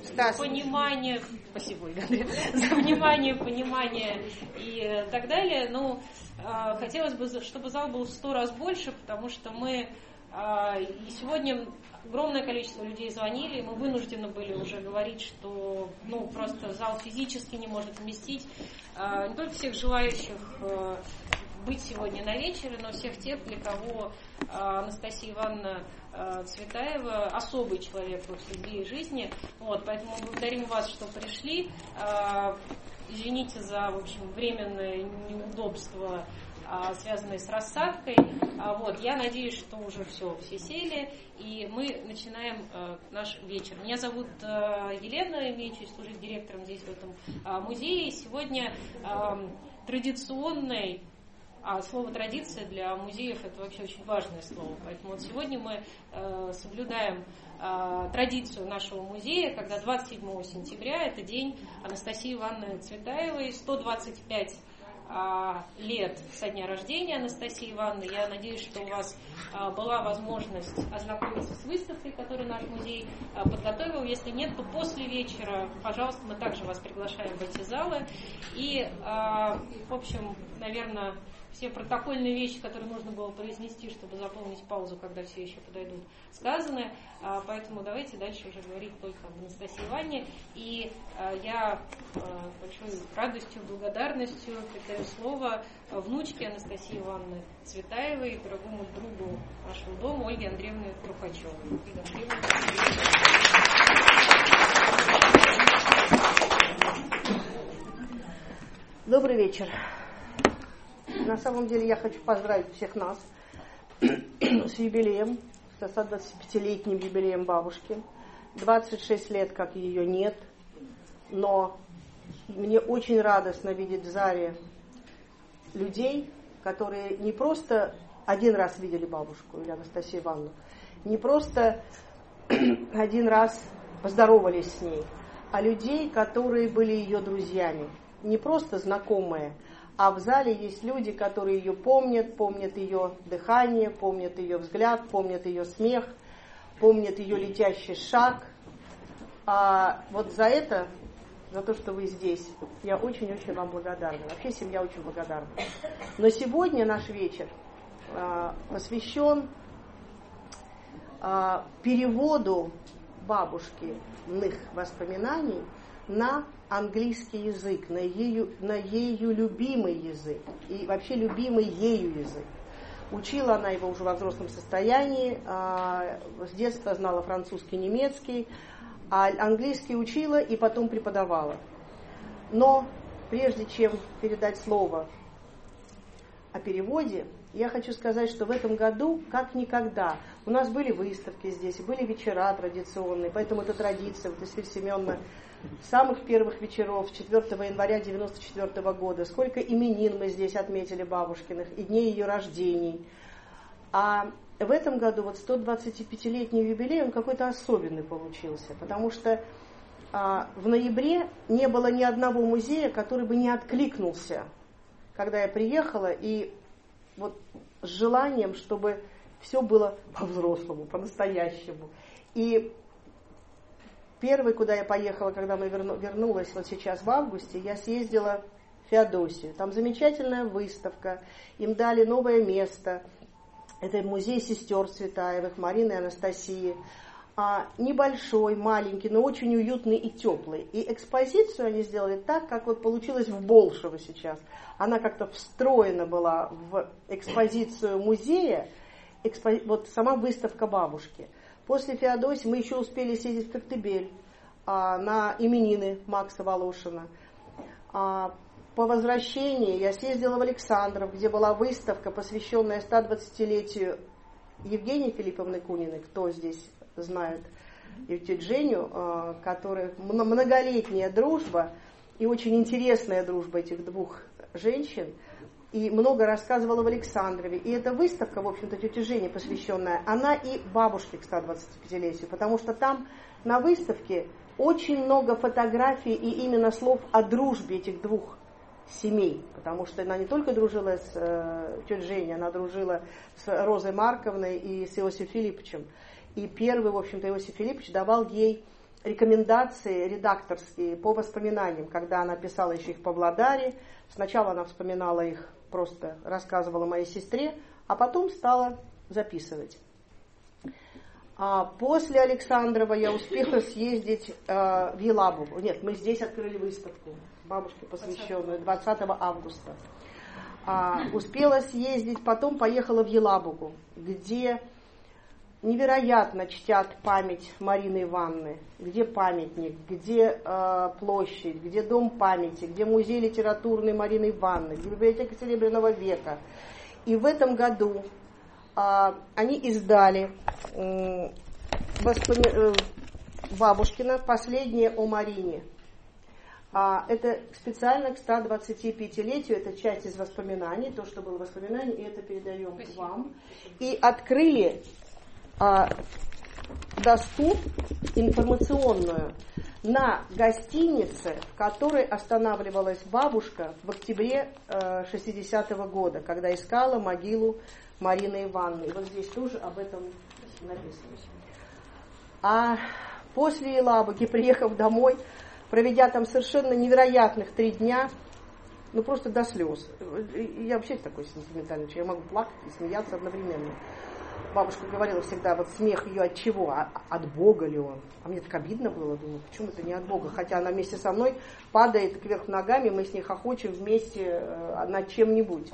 понимание, спасибо, Игорь, за внимание, понимание и так далее. Ну, хотелось бы, чтобы зал был в 100 раз больше, потому что мы и сегодня огромное количество людей звонили, и мы вынуждены были уже говорить, что просто зал физически не может вместить не только всех желающих быть сегодня на вечере, но всех тех, для кого Анастасия Ивановна Цветаева особый человек в судьбе и жизни. Поэтому благодарим вас, что пришли. Извините за, в общем, временное неудобство, связанные с рассадкой. Я надеюсь, что уже все сели, и мы начинаем наш вечер. Меня зовут Елена, имею честь служить директором здесь, в этом музее. Сегодня традиционный, слово «традиция» для музеев – это вообще очень важное слово. Поэтому сегодня мы соблюдаем традицию нашего музея, когда 27 сентября – это день Анастасии Ивановны Цветаевой, 125 лет со дня рождения Анастасии Ивановны. Я надеюсь, что у вас была возможность ознакомиться с выставкой, которую наш музей подготовил. Если нет, то после вечера, пожалуйста, мы также вас приглашаем в эти залы. И, в общем, наверное, все протокольные вещи, которые нужно было произнести, чтобы заполнить паузу, когда все еще подойдут, сказаны. Поэтому давайте дальше уже говорить только об Анастасии Ивановне. И я большой радостью, благодарностью передаю слово внучке Анастасии Ивановны Цветаевой, дорогому другу нашего дома, Ольге Андреевне Трухачевой. Добрый вечер. На самом деле я хочу поздравить всех нас с юбилеем, с 125-летним юбилеем бабушки. 26 лет, как ее нет, но мне очень радостно видеть в зале людей, которые не просто один раз видели бабушку или Анастасию Ивановну, не просто один раз поздоровались с ней, а людей, которые были ее друзьями, не просто знакомые, а в зале есть люди, которые ее помнят ее дыхание, помнят ее взгляд, помнят ее смех, помнят ее летящий шаг. Вот за это, за то, что вы здесь, я очень-очень вам благодарна. Вообще семья очень благодарна. Но сегодня наш вечер посвящен переводу бабушкиных воспоминаний на английский язык, на ее любимый язык и вообще любимый ею язык. Учила она его уже во взрослом состоянии, с детства знала французский, немецкий, а английский учила и потом преподавала. Но прежде чем передать слово о переводе, я хочу сказать, что в этом году, как никогда, у нас были выставки здесь, были вечера традиционные, поэтому это традиция. Вот Исфирь Семеновна с самых первых вечеров, 4 января 1994 года, сколько именин мы здесь отметили бабушкиных, и дней ее рождений. А в этом году вот 125-летний юбилей, он какой-то особенный получился, потому что в ноябре не было ни одного музея, который бы не откликнулся, когда я приехала, и вот с желанием, чтобы все было по-взрослому, по-настоящему. И первый, куда я поехала, когда мы вернулась вот сейчас в августе, я съездила в Феодосию. Там замечательная выставка, им дали новое место. Это музей сестер Цветаевых, Марины и Анастасии. Небольшой, маленький, но очень уютный и теплый. И экспозицию они сделали так, как вот получилось в Болшево сейчас. Она как-то встроена была в экспозицию музея, вот сама выставка бабушки. После Феодосии мы еще успели съездить в Коктебель на именины Макса Волошина. По возвращении я съездила в Александров, где была выставка, посвященная 120-летию Евгении Филипповны Куниной. Кто здесь знает и тетю Женю, которая многолетняя дружба и очень интересная дружба этих двух женщин. И много рассказывала в Александрове. И эта выставка, в общем-то, тете Жене посвященная, она и бабушке к 125-летию, потому что там на выставке очень много фотографий и именно слов о дружбе этих двух семей, потому что она не только дружила с тетей Женей, она дружила с Розой Марковной и с Иосифом Филипповичем. И первый, в общем-то, Иосиф Филиппович давал ей рекомендации редакторские по воспоминаниям, когда она писала еще их в Павлодаре. Сначала она вспоминала их, просто рассказывала моей сестре, а потом стала записывать. А после Александрова я успела съездить в Елабугу. Нет, мы здесь открыли выставку бабушке, посвященную 20 августа. Успела съездить, потом поехала в Елабугу, где невероятно чтят память Марины Ивановны, где памятник, где площадь, где дом памяти, где музей литературный Марины Ивановны, где библиотека Серебряного века. И в этом году они издали Бабушкина «Последнее о Марине». Это специально к 125-летию, это часть из воспоминаний, то, что было воспоминание, и это передаем Спасибо. вам. И открыли доску информационную на гостинице, в которой останавливалась бабушка в октябре 60-го года, когда искала могилу Марины Ивановны. И вот здесь тоже об этом написано. А после Елабуги, приехав домой, проведя там совершенно невероятных 3 дня, ну просто до слез. Я вообще такой сентиментальный человек, я могу плакать и смеяться одновременно. Бабушка говорила всегда, вот смех ее от чего? От Бога ли он? А мне так обидно было, думаю, почему это не от Бога? Хотя она вместе со мной падает кверх ногами, мы с ней хохочем вместе над чем-нибудь.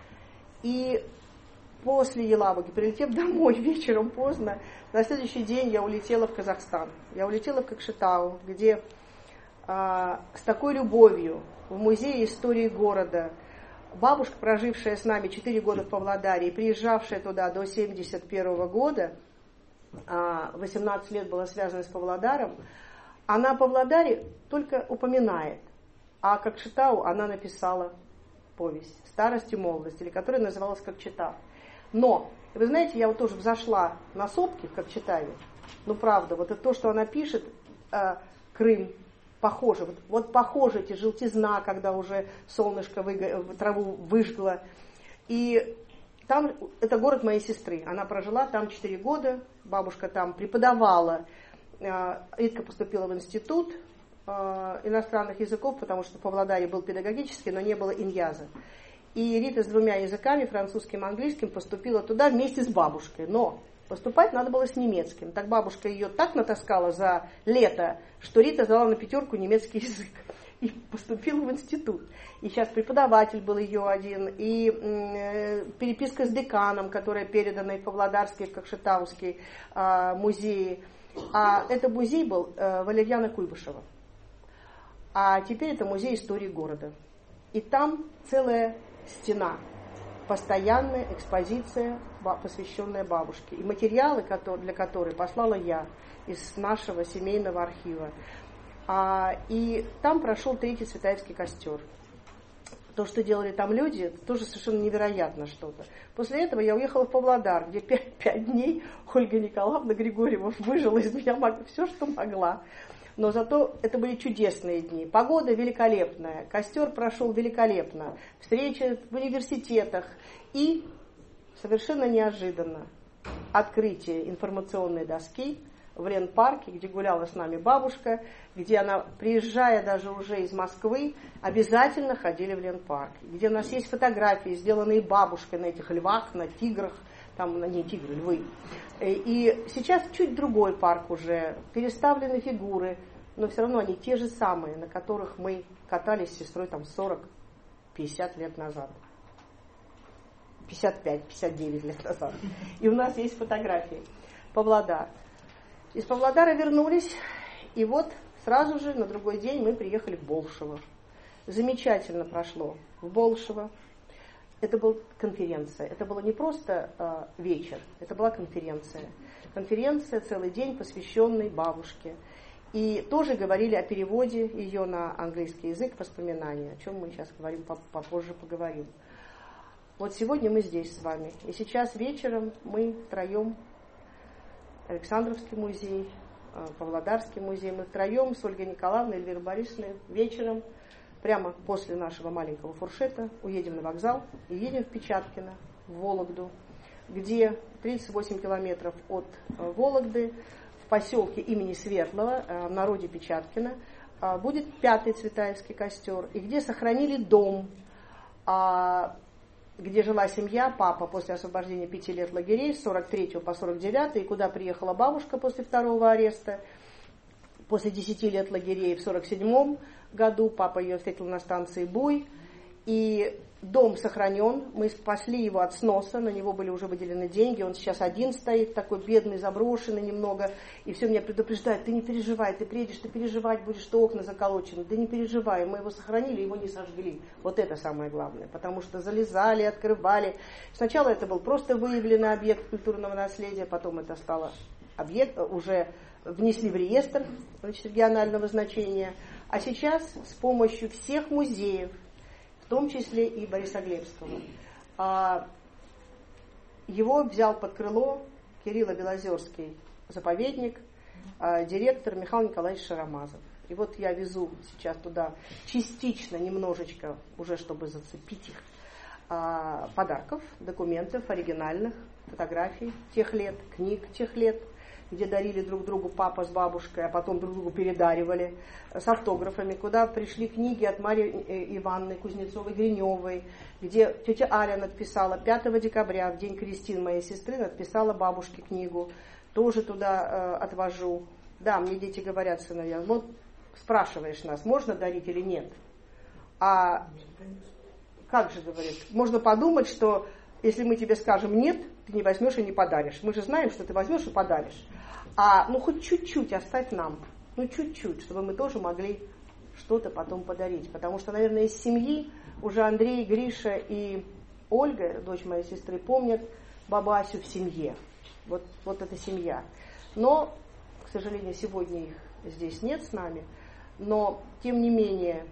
И после Елабуги, прилетев домой вечером поздно, на следующий день я улетела в Казахстан. Я улетела в Кокшетау, где с такой любовью в музее истории города бабушка, прожившая с нами 4 года в Павлодаре и приезжавшая туда до 1971 года, 18 лет была связана с Павлодаром, она о Павлодаре только упоминает, а Кокшетау она написала повесть «Старость и молодость», или которая называлась «Кокчетав». Но, вы знаете, я вот тоже взошла на сопки в Кокчетаве, ну правда, вот это то, что она пишет, Крым, похоже, вот похоже эти желтизна, когда уже солнышко траву выжгло. И там, это город моей сестры, она прожила там 4 года, бабушка там преподавала, Ритка поступила в институт иностранных языков, потому что в Павлодаре был педагогический, но не было иньяза. И Рита с 2 языками, французским и английским, поступила туда вместе с бабушкой, но поступать надо было с немецким. Так бабушка ее так натаскала за лето, что Рита сдала на 5 немецкий язык и поступила в институт. И сейчас преподаватель был ее один, и переписка с деканом, которая передана и в Павлодарский, и в Кокшетауский музеи. А это музей был Валерьяна Куйбышева. А теперь это музей истории города. И там целая стена, постоянная экспозиция, посвященная бабушке. И материалы, для которой послала я из нашего семейного архива. И там прошел 3-й Цветаевский костер. То, что делали там люди, тоже совершенно невероятно что-то. После этого я уехала в Павлодар, где 5 дней Ольга Николаевна Григорьева выжила из меня все, что могла. Но зато это были чудесные дни. Погода великолепная, костер прошел великолепно, встречи в университетах. И совершенно неожиданно открытие информационной доски в Ленпарке, где гуляла с нами бабушка, где она, приезжая даже уже из Москвы, обязательно ходили в Ленпарк, где у нас есть фотографии, сделанные бабушкой на этих львах, на тиграх, там, не тигры, львы. И сейчас чуть другой парк уже, переставлены фигуры, но все равно они те же самые, на которых мы катались с сестрой там 40-50 лет назад. 55-59 лет назад. И у нас есть фотографии. Павлодар. Из Павлодара вернулись, и вот сразу же на другой день мы приехали в Болшево. Замечательно прошло в Болшево. Это была конференция. Это было не просто вечер, это была конференция. Конференция целый день, посвященный бабушке. И тоже говорили о переводе ее на английский язык, воспоминания, о чем мы сейчас говорим, попозже поговорим. Вот сегодня мы здесь с вами. И сейчас вечером мы втроем, Александровский музей, Павлодарский музей, мы втроем с Ольгой Николаевной и Эльвирой Борисовной вечером, прямо после нашего маленького фуршета, уедем на вокзал и едем в Печаткино, в Вологду, где 38 километров от Вологды, в поселке имени Светлого, в народе Печаткино, будет 5-й Цветаевский костер, и где сохранили дом, где жила семья, папа после освобождения 5 лет лагерей, с 43 по 49, и куда приехала бабушка после 2-го ареста, после 10 лет лагерей в 47 году, папа ее встретил на станции Буй, и дом сохранен, мы спасли его от сноса, на него были уже выделены деньги, он сейчас один стоит, такой бедный, заброшенный немного, и все меня предупреждают: ты не переживай, ты приедешь, ты переживать будешь, что окна заколочены, да не переживай, мы его сохранили, его не сожгли, вот это самое главное, потому что залезали, открывали, сначала это был просто выявленный объект культурного наследия, потом это стало объект, уже внесли в реестр, значит, регионального значения, а сейчас с помощью всех музеев, в том числе и Борисоглебского, его взял под крыло Кирилло-Белозерский заповедник, директор Михаил Николаевич Шарамазов. И вот я везу сейчас туда частично, немножечко, уже чтобы зацепить их, подарков, документов, оригинальных, фотографий тех лет, книг тех лет, где дарили друг другу папа с бабушкой, а потом друг другу передаривали, с автографами, куда пришли книги от Марии Ивановны Кузнецовой-Гриневой, где тетя Аля надписала 5 декабря, в день крестин моей сестры, надписала бабушке книгу, тоже туда отвожу. Да, мне дети говорят, сыновья, вот спрашиваешь нас, можно дарить или нет? А как же, говорит, можно подумать, что если мы тебе скажем нет, ты не возьмешь и не подаришь. Мы же знаем, что ты возьмешь и подаришь. Ну хоть чуть-чуть оставь нам, чуть-чуть, чтобы мы тоже могли что-то потом подарить. Потому что, наверное, из семьи уже Андрей, Гриша и Ольга, дочь моей сестры, помнят бабу Асю в семье. Вот эта семья. Но, к сожалению, сегодня их здесь нет с нами. Но, тем не менее,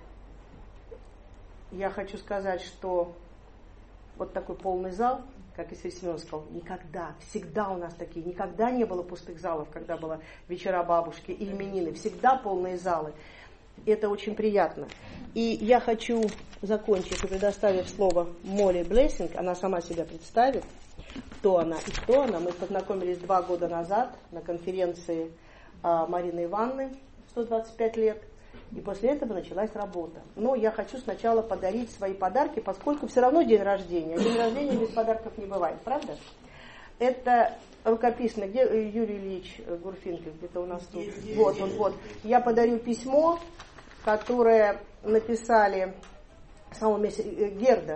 я хочу сказать, что вот такой полный зал, как и Сергей Семенович сказал, никогда, всегда у нас такие, никогда не было пустых залов, когда было вечера бабушки и именины, всегда полные залы. Это очень приятно. И я хочу закончить, предоставив слово Молли Блессинг, она сама себя представит, кто она и что она. Мы познакомились 2 года назад на конференции Марины Ивановны, 125 лет. И после этого началась работа. Но я хочу сначала подарить свои подарки, поскольку все равно день рождения. День рождения без подарков не бывает, правда? Это рукописный, где Юрий Ильич Гурфинкель, где-то у нас тут. Вот. Я подарю письмо, которое написали Герда.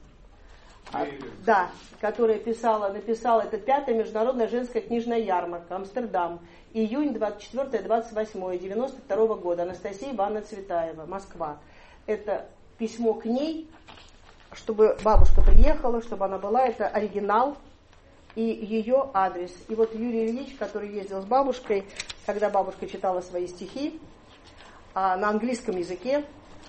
Да, которая написала, это 5-я международная женская книжная ярмарка, Амстердам, июнь 24-28, 92 года, Анастасия Ивановна Цветаева, Москва. Это письмо к ней, чтобы бабушка приехала, чтобы она была, это оригинал и ее адрес. И вот Юрий Ильич, который ездил с бабушкой, когда бабушка читала свои стихи на английском языке,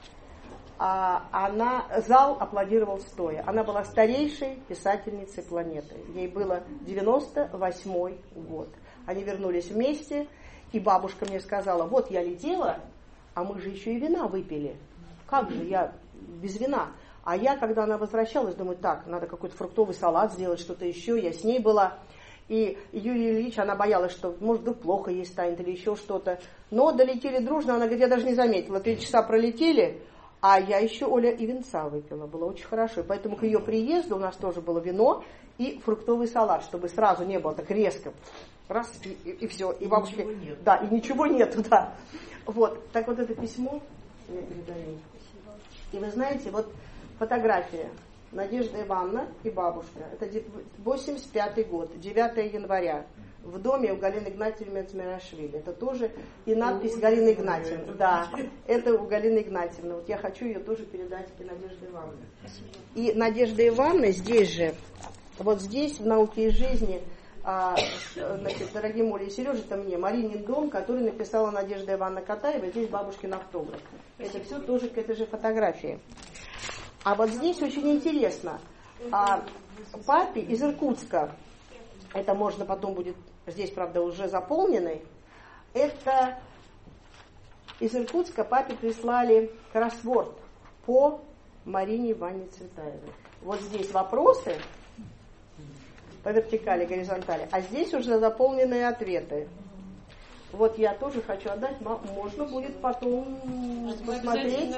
зал аплодировал стоя. Она была старейшей писательницей планеты. Ей было 98 год. Они вернулись вместе, и бабушка мне сказала: вот я летела, а мы же еще и вина выпили. Как же я без вина? А я, когда она возвращалась, думаю, так, надо какой-то фруктовый салат сделать, что-то еще. Я с ней была. И Юрий Ильич, она боялась, что, может, вдруг плохо ей станет или еще что-то. Но долетели дружно, она говорит, я даже не заметила. 3 часа пролетели, а я еще, Оля, и винца выпила. Было очень хорошо. И поэтому к ее приезду у нас тоже было вино и фруктовый салат, чтобы сразу не было так резко. Раз, и все. И бабушке... Да, и ничего нету, да. Вот. Так вот это письмо я передаю. И вы знаете, вот фотография. Надежда Ивановна и бабушка. Это 85-й год, 9 января. В доме у Галины Игнатьевны Мецмирашвили. Это тоже и надпись Галины Игнатьевны. Да, это у Галины Игнатьевны. Вот я хочу ее тоже передать и Надежде Ивановне. И Надежда Ивановна здесь же, вот здесь, в «Науке и жизни», значит, дорогие Моля и Сережа, это мне, Маринин дом, который написала Надежда Ивановна Катаева, здесь бабушкин автограф. Это все тоже к этой же фотографии. А вот здесь очень интересно. Папе из Иркутска, это можно потом будет, здесь, правда, уже заполненный, это из Иркутска папе прислали кроссворд по Марине Ивановне Цветаевой. Вот здесь вопросы по вертикали, горизонтали, а здесь уже заполненные ответы. Вот я тоже хочу отдать, можно будет потом посмотреть.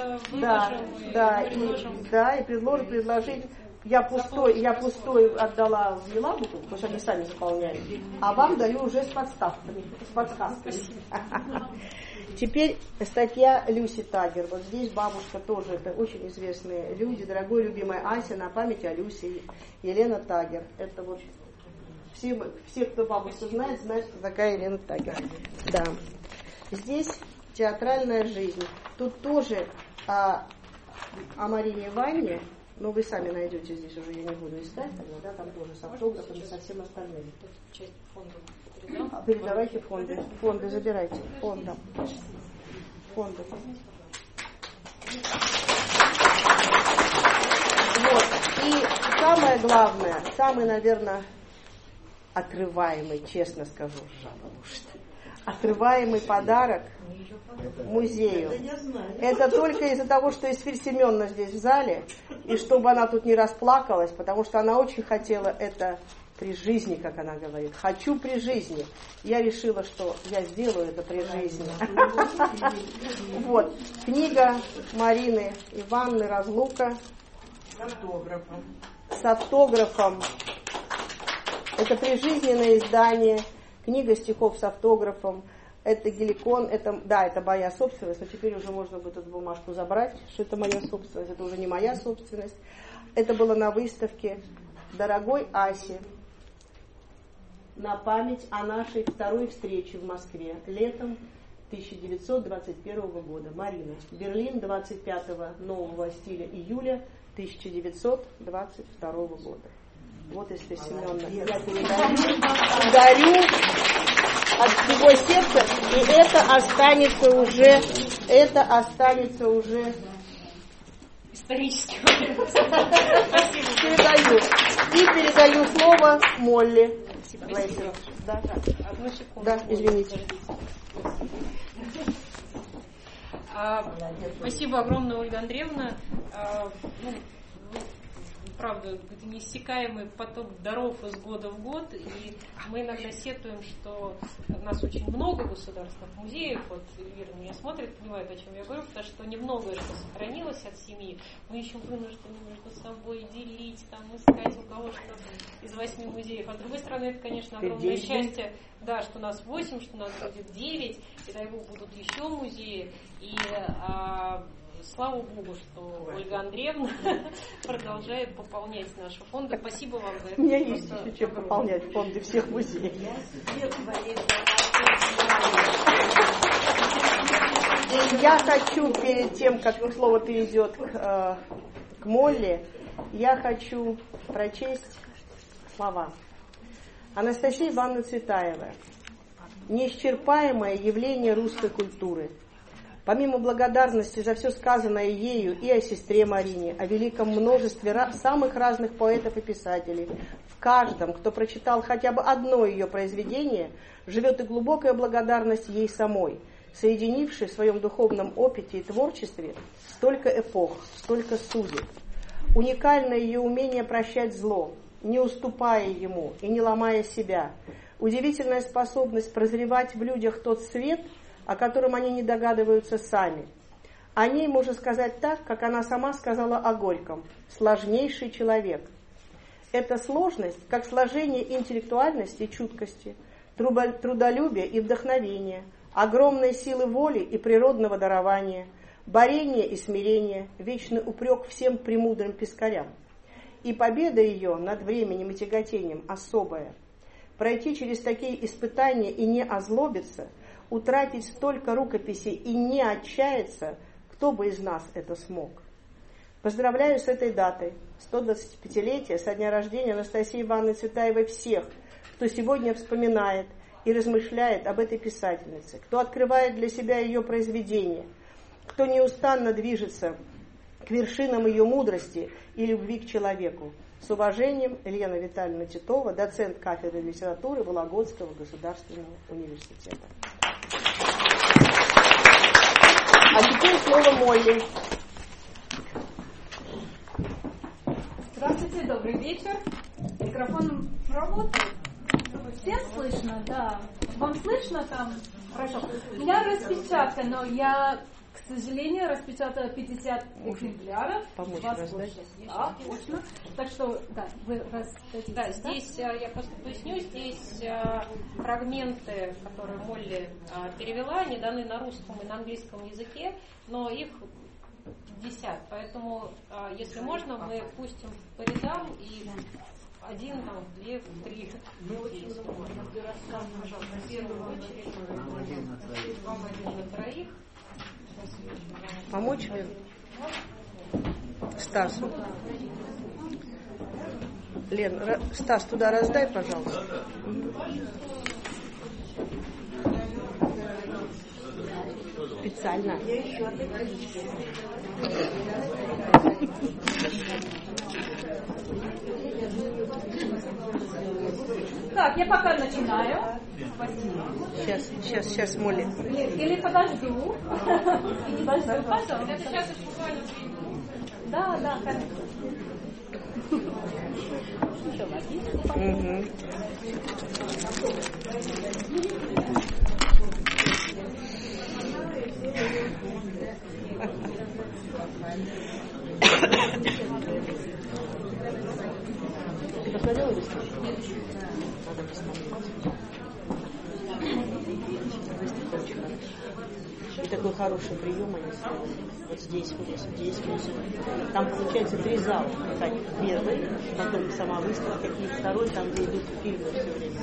И предложить. Я пустой отдала в Елабугу, потому что они сами заполняют, а вам даю уже с подставками, с подсказками. Теперь статья Люси Тагер. Вот здесь бабушка тоже, это очень известные люди, дорогой, любимая Ася, на память о Люси, Елена Тагер. Это вот все, кто бабушку знает, знают, кто такая Елена Тагер. Да. Здесь театральная жизнь. Тут тоже о Марине Ивановне, но вы сами найдете здесь, уже я не буду искать, да, там тоже с автографами, со всем остальным. Часть фонда. Передавайте фонды. Фонды забирайте. Фонды. Вот. И самое главное, самый, наверное, отрываемый, честно скажу, отрываемый подарок музею. Это только из-за того, что Исфирь Семеновна здесь в зале, и чтобы она тут не расплакалась, потому что она очень хотела это при жизни, как она говорит. Хочу при жизни. Я решила, что я сделаю это при жизни. Вот. Книга Марины Ивановны «Разлука». С автографом. Это прижизненное издание. Книга стихов с автографом. Это геликон. Это моя собственность. Но теперь уже можно будет эту бумажку забрать, что это моя собственность. Это уже не моя собственность. Это было на выставке «Дорогой Асе». На память о нашей второй встрече в Москве летом 1921 года. Марина. Берлин, 25 нового стиля июля 1922 года. Вот, Исфирь Семеновна, я дарю от всего сердца, и это останется уже исторически. Передаю слово Молли. Спасибо. Одну секунду. Да, извините. Спасибо огромное, Ольга Андреевна. Правда, это неиссякаемый поток даров из года в год, и мы иногда сетуем, что у нас очень много государственных музеев, вот Вера меня смотрит, понимает, о чем я говорю, потому что немногое что сохранилось от семьи, мы еще вынуждены между собой делить, там, искать у кого что из 8 музеев, а с другой стороны, это, конечно, огромное счастье, да, что нас 8, что нас будет 9, и дай бог будут еще музеи, и слава Богу, что Ольга Андреевна продолжает пополнять наши фонды. Спасибо вам за это. У меня есть еще чем пополнять фонды всех музеев. Я хочу, перед тем, как слово перейдет к Молли, я хочу прочесть слова. Анастасия Ивановна Цветаева. Неисчерпаемое явление русской культуры. Помимо благодарности за все сказанное ею и о сестре Марине, о великом множестве самых разных поэтов и писателей, в каждом, кто прочитал хотя бы одно ее произведение, живет и глубокая благодарность ей самой, соединившей в своем духовном опыте и творчестве столько эпох, столько судеб. Уникальное ее умение прощать зло, не уступая ему и не ломая себя. Удивительная способность прозревать в людях тот свет, о котором они не догадываются сами. О ней можно сказать так, как она сама сказала о Горьком: сложнейший человек. Эта сложность, как сложение интеллектуальности и чуткости, трудолюбия и вдохновения, огромной силы воли и природного дарования, борения и смирения, вечный упрек всем премудрым пескарям. И победа ее над временем и тяготением особая. Пройти через такие испытания и не озлобиться, утратить столько рукописей и не отчаяться, кто бы из нас это смог. Поздравляю с этой датой, 125-летие со дня рождения Анастасии Ивановны Цветаевой всех, кто сегодня вспоминает и размышляет об этой писательнице, кто открывает для себя ее произведения, кто неустанно движется к вершинам ее мудрости и любви к человеку. С уважением, Елена Витальевна Титова, доцент кафедры литературы Вологодского государственного университета. А теперь слово Молли. Здравствуйте, добрый вечер. Микрофон работает? Всем слышно? Да. Вам слышно там? Хорошо. У меня распечатка, но я, к сожалению, распечатала 50 экземпляров. Помочь раздать? Да, точно. Так что, да, вы раздадите. Да, здесь, я просто поясню, здесь фрагменты, которые Молли перевела, они даны на русском и на английском языке, но их 50. Поэтому, если можно, мы пустим по рядам и 1, 2, 3. Мы очень пожалуйста, на первую очередь. Вам 1 на троих. Помочь ли? Стас. Лен, Стас, туда раздай, пожалуйста. Специально. Так, я пока начинаю. Сейчас, Молли. Или подожду. Или подожду, пожалуйста. Сейчас буквально. Да, хорошо. Угу. Ты посмотрела листочек? Надо посмотреть. И такой хороший прием они сделали. Вот здесь музыка. Там получается 3 зала. Первый, потом сама выставка, и второй, там, где идут фильмы все время.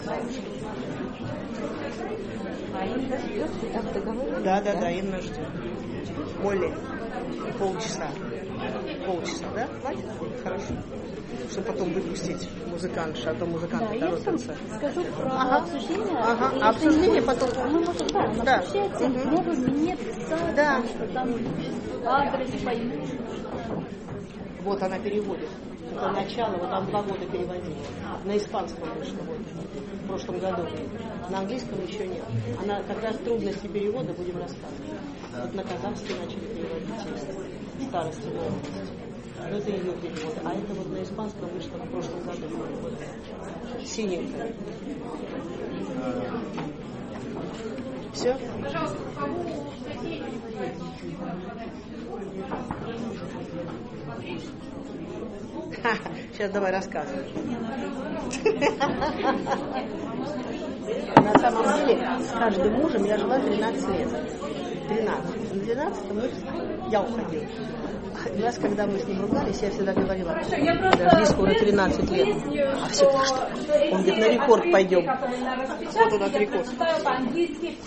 А Инна ждет, ты так договорилась? Да, Инна ждет. Молли, полчаса, да? Хватит? Хорошо. Чтобы потом выпустить музыкантша, а то музыканты торопятся. Скажу про обсуждение. А обсуждение потом. Мы можем, да. обсуждать, не писать, да. Что там адрес поймут. Вот она переводит. Это начало, вот там 2 года переводила. На испанском вышло вот, в прошлом году. На английском еще нет. Она как раз трудности перевода будем рассказывать. Вот на казахский начали переводить старости, молодости. Но это ее перевод. А это вот на испанском вышло в прошлом году. Синенькая. Все? Пожалуйста, кому Сейчас давай рассказывай. На самом деле, с каждым мужем я жила 13 лет. 13. На 12 я уходила. И раз, когда мы с ним ругались, я всегда говорила, подожди, скоро 13 лет. А все так что? Он говорит, на рекорд пойдем. Вот он, на рекорд. Я по-английски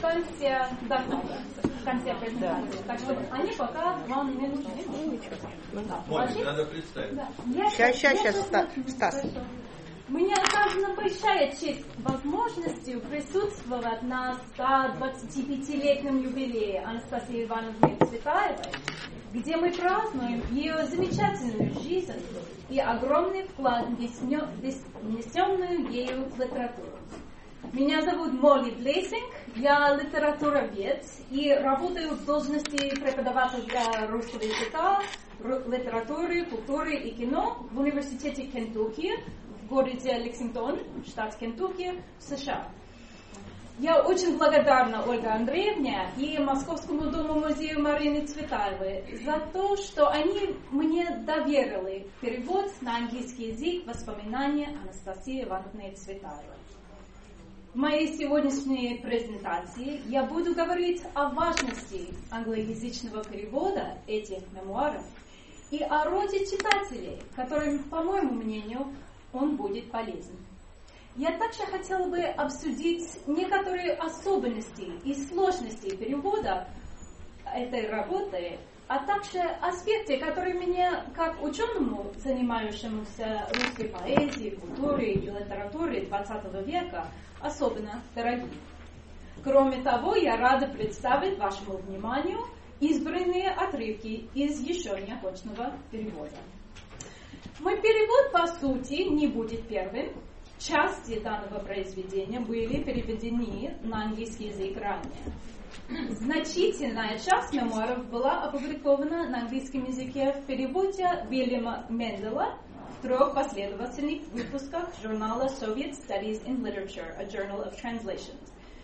в конце презентации. Так что они пока вам не нужны. Может, надо представить. Сейчас, Стас. Мне оказана большая честь возможностью присутствовать на 125-летнем юбилее Анастасии Ивановны Цветаевой, где мы празднуем ее замечательную жизнь и огромный вклад в внесенную ею литературу. Меня зовут Молли Блейсинг, я литературовед и работаю в должности преподавателя русского языка, литературы, культуры и кино в университете Кентукки в городе Лексингтон, штат Кентукки, США. Я очень благодарна Ольге Андреевне и Московскому дому-музею Марины Цветаевой за то, что они мне доверили перевод на английский язык воспоминания Анастасии Ивановны Цветаевой. В моей сегодняшней презентации я буду говорить о важности англоязычного перевода этих мемуаров и о роде читателей, которым, по моему мнению, он будет полезен. Я также хотела бы обсудить некоторые особенности и сложности перевода этой работы, а также аспекты, которые мне, как ученому, занимающемуся русской поэзией, культурой и литературой XX века, особенно дороги. Кроме того, я рада представить вашему вниманию избранные отрывки из еще неоконченного перевода. Мой перевод, по сути, не будет первым. Части данного произведения были переведены на английский язык ранее. Значительная часть мемуаров была опубликована на английском языке в переводе Вильяма Мендела в 3 последовательных выпусках журнала Soviet Studies in Literature, A Journal of Translations,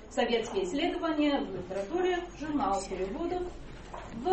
Советские исследования в литературе, журнал переводов в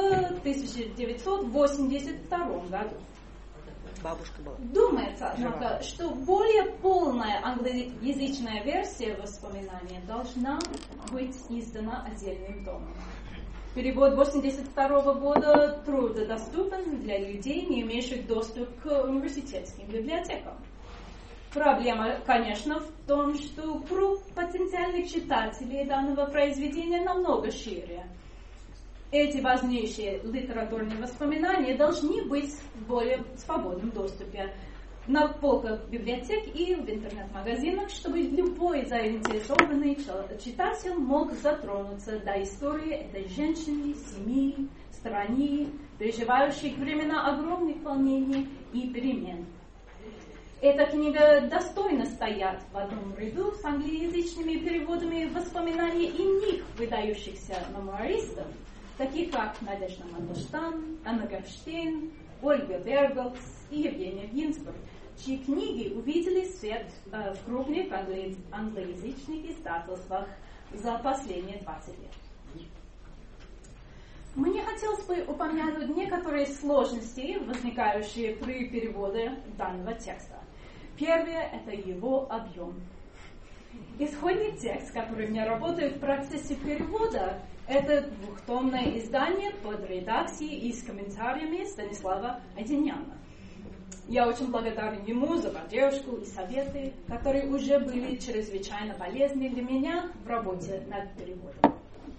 1982 году. Бабушка была. Думается, однако, что более полная англоязычная версия воспоминания должна быть издана отдельным томом. Перевод 1982 года труднодоступен для людей, не имеющих доступ к университетским библиотекам. Проблема, конечно, в том, что круг потенциальных читателей данного произведения намного шире. Эти важнейшие литературные воспоминания должны быть в более свободном доступе на полках библиотек и в интернет-магазинах, чтобы любой заинтересованный читатель мог затронуться до истории этой женщины, семьи, страны, переживающей времена огромных волнений и перемен. Эта книга достойно стоит в одном ряду с англоязычными переводами воспоминаний иных выдающихся мемуаристов, таких как Надежда Мандельштам, Анна Герштейн, Ольга Бергалс и Евгения Гинзбург, чьи книги увидели свет в крупных англоязычных издательствах за последние 20 лет. Мне хотелось бы упомянуть некоторые сложности, возникающие при переводе данного текста. Первое – это его объем. Исходный текст, который у меня работает в процессе перевода, это двухтомное издание под редакцией и с комментариями Станислава Айденяна. Я очень благодарен ему за поддержку и советы, которые уже были чрезвычайно полезны для меня в работе над переводом.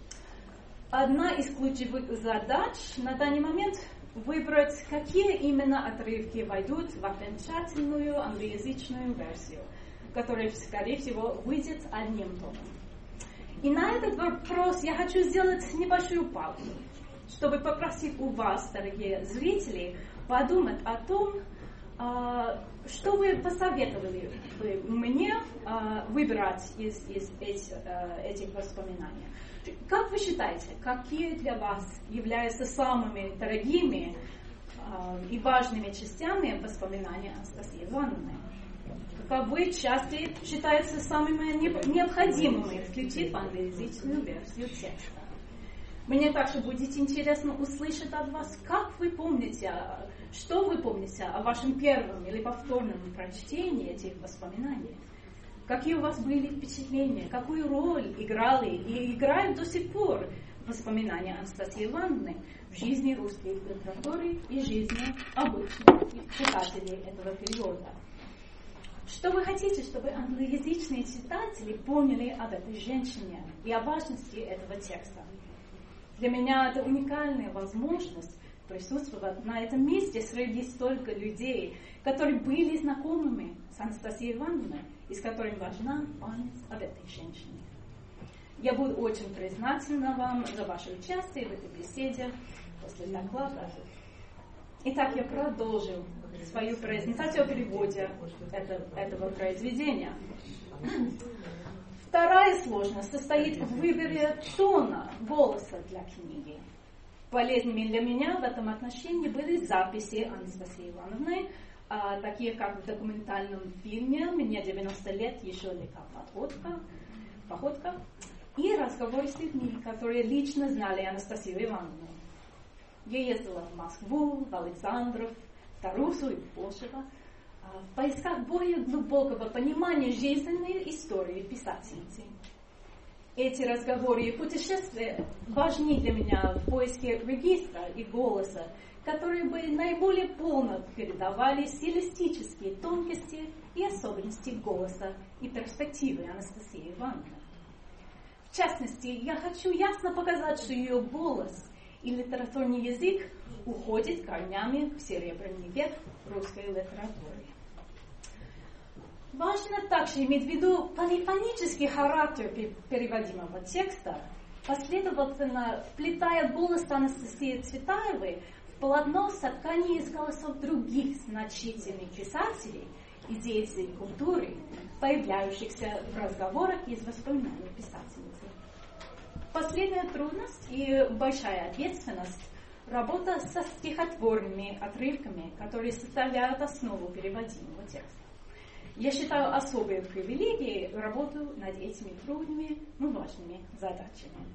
Одна из ключевых задач на данный момент выбрать, какие именно отрывки войдут в окончательную англоязычную версию, которая, скорее всего, выйдет одним томом. И на этот вопрос я хочу сделать небольшую паузу, чтобы попросить у вас, дорогие зрители, подумать о том, что вы посоветовали бы мне выбрать из этих воспоминаний. Как вы считаете, какие для вас являются самыми дорогими и важными частями воспоминаний Анастасии Ивановны? Каковы части считаются самыми необходимыми включить в англоязычную версию текста? Мне также будет интересно услышать от вас, как вы помните, что вы помните о вашем первом или повторном прочтении этих воспоминаний. Какие у вас были впечатления, какую роль играли и играют до сих пор воспоминания Анастасии Ивановны в жизни русской литературы и жизни обычных читателей этого периода. Что вы хотите, чтобы англоязычные читатели поняли об этой женщине и о важности этого текста? Для меня это уникальная возможность присутствовать на этом месте среди столько людей, которые были знакомыми с Анастасией Ивановной и с которыми важна память об этой женщине. Я буду очень признательна вам за ваше участие в этой беседе после доклада. Итак, я продолжу свою презентацию о переводе этого произведения. Вторая сложность состоит в выборе тона, голоса для книги. Полезными для меня в этом отношении были записи Анастасии Ивановны, такие как в документальном фильме «Мне 90 лет, еще легка походка», и разговоры с людьми, которые лично знали Анастасию Ивановну. Я ездила в Москву, в Александров, в Тарусу и в Пошево в поисках более глубокого понимания жизненной истории писательницы. Эти разговоры и путешествия важны для меня в поиске регистра и голоса, которые бы наиболее полно передавали стилистические тонкости и особенности голоса и перспективы Анастасии Ивановны. В частности, я хочу ясно показать, что ее голос и литературный язык уходит корнями в серебряный век русской литературы. Важно также иметь в виду полифонический характер переводимого текста, последовательно вплетая голос Анастасии Цветаевой в полотно соткания из голосов других значительных писателей и деятелей культуры, появляющихся в разговорах из воспоминаний писательницы. Последняя трудность и большая ответственность – работа со стихотворными отрывками, которые составляют основу переводимого текста. Я считаю особой привилегией работу над этими трудными, но важными задачами.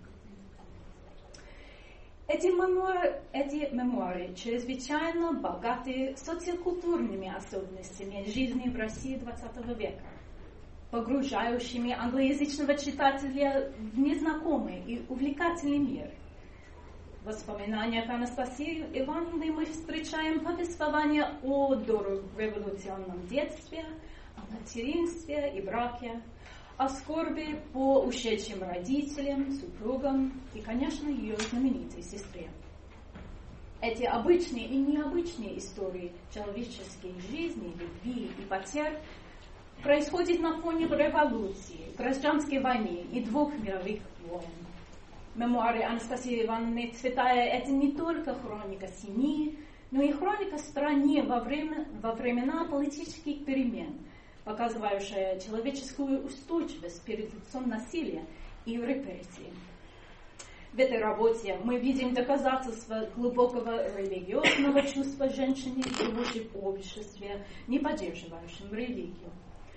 Эти мемуары чрезвычайно богаты социокультурными особенностями жизни в России XX века, погружающими англоязычного читателя в незнакомый и увлекательный мир. В воспоминаниях Анастасии Ивановны мы встречаем повествование о дореволюционном детстве, о материнстве и браке, о скорби по ушедшим родителям, супругам и, конечно, ее знаменитой сестре. Эти обычные и необычные истории человеческой жизни, любви и потерь происходят на фоне революции, гражданской войны и 2 мировых войн. Мемуары Анастасии Ивановны Цветаевой – это не только хроника семьи, но и хроника страны во времена политических перемен, показывающая человеческую устойчивость перед лицом насилия и репрессий. В этой работе мы видим доказательства глубокого религиозного чувства женщины, живущей в обществе, не поддерживающем религию.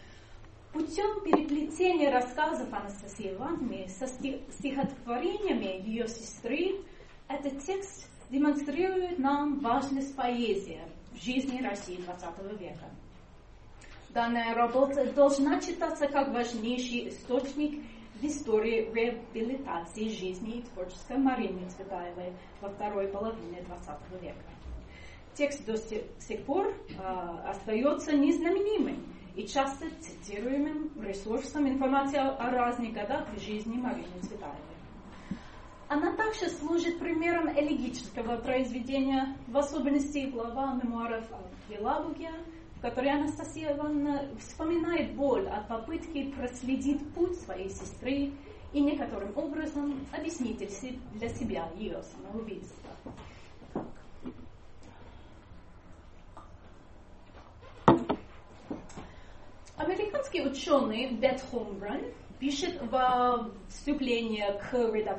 Путем переплетения рассказов Анастасии Ивановны со стихотворениями ее сестры, этот текст демонстрирует нам важность поэзии в жизни России XX века. Данная работа должна читаться как важнейший источник в истории реабилитации жизни и творчества Марины Цветаевой во второй половине XX века. Текст до сих пор остается незнаменимым и часто цитируемым ресурсом информации о разных годах в жизни Марины Цветаевой. Она также служит примером элегического произведения, в особенности глава мемуаров о Елабуге, в которой Анастасия Ивановна вспоминает боль от попытки проследить путь своей сестры и некоторым образом объяснить для себя ее самоубийство. Американский ученый Бет Холмгрен пишет во вступлении к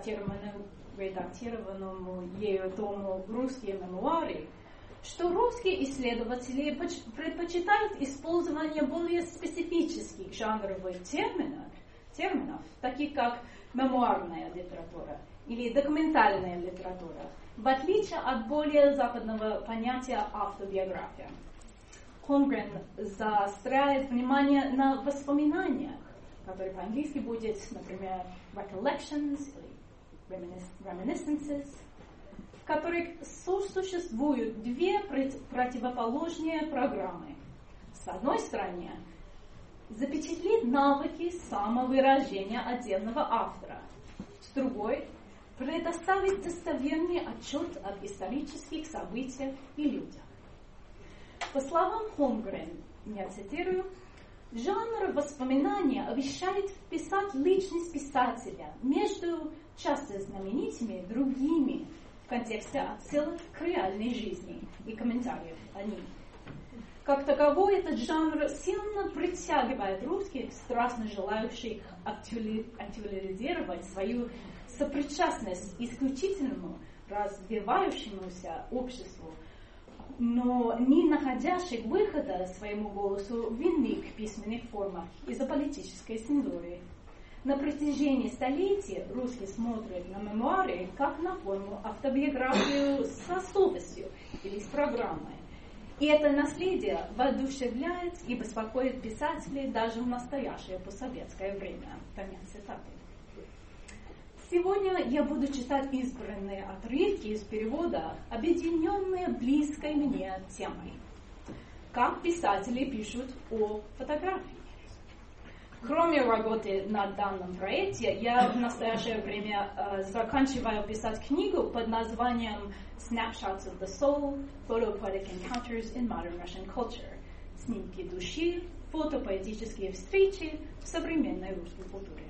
редактированному ею тому «Русские мемуары», что русские исследователи предпочитают использование более специфических жанровых терминов, таких как мемуарная литература или документальная литература, в отличие от более западного понятия автобиография. Холмгрен заостряет внимание на воспоминаниях, которые по-английски будет, например, recollections или reminiscences, в которых существуют 2 противоположные программы. С одной стороны, запечатлеть навыки самовыражения отдельного автора. С другой, предоставить достоверный отчет об исторических событиях и людях. По словам Холмгрен, я цитирую, жанр воспоминания обещает вписать личность писателя между часто знаменитыми другими в контексте отсылок к реальной жизни и комментариев о ней. Как таковой, этот жанр сильно притягивает русских, страстно желающих актуализировать свою сопричастность исключительному развивающемуся обществу, но не находящих выхода своему голосу в иных письменных формах из-за политической цензуры. На протяжении столетий русские смотрят на мемуары как на форму автобиографию с особостью или с программой. И это наследие воодушевляет и беспокоит писателей даже в настоящее постсоветское время. Конец цитаты. Сегодня я буду читать избранные отрывки из перевода, объединенные близкой мне темой. Как писатели пишут о фотографии. Кроме работы над данным проекте, я в настоящее время заканчиваю писать книгу под названием Snapshots of the Soul, Photopoetic Encounters in Modern Russian Culture. Снимки души, фотопоэтические встречи в современной русской культуре.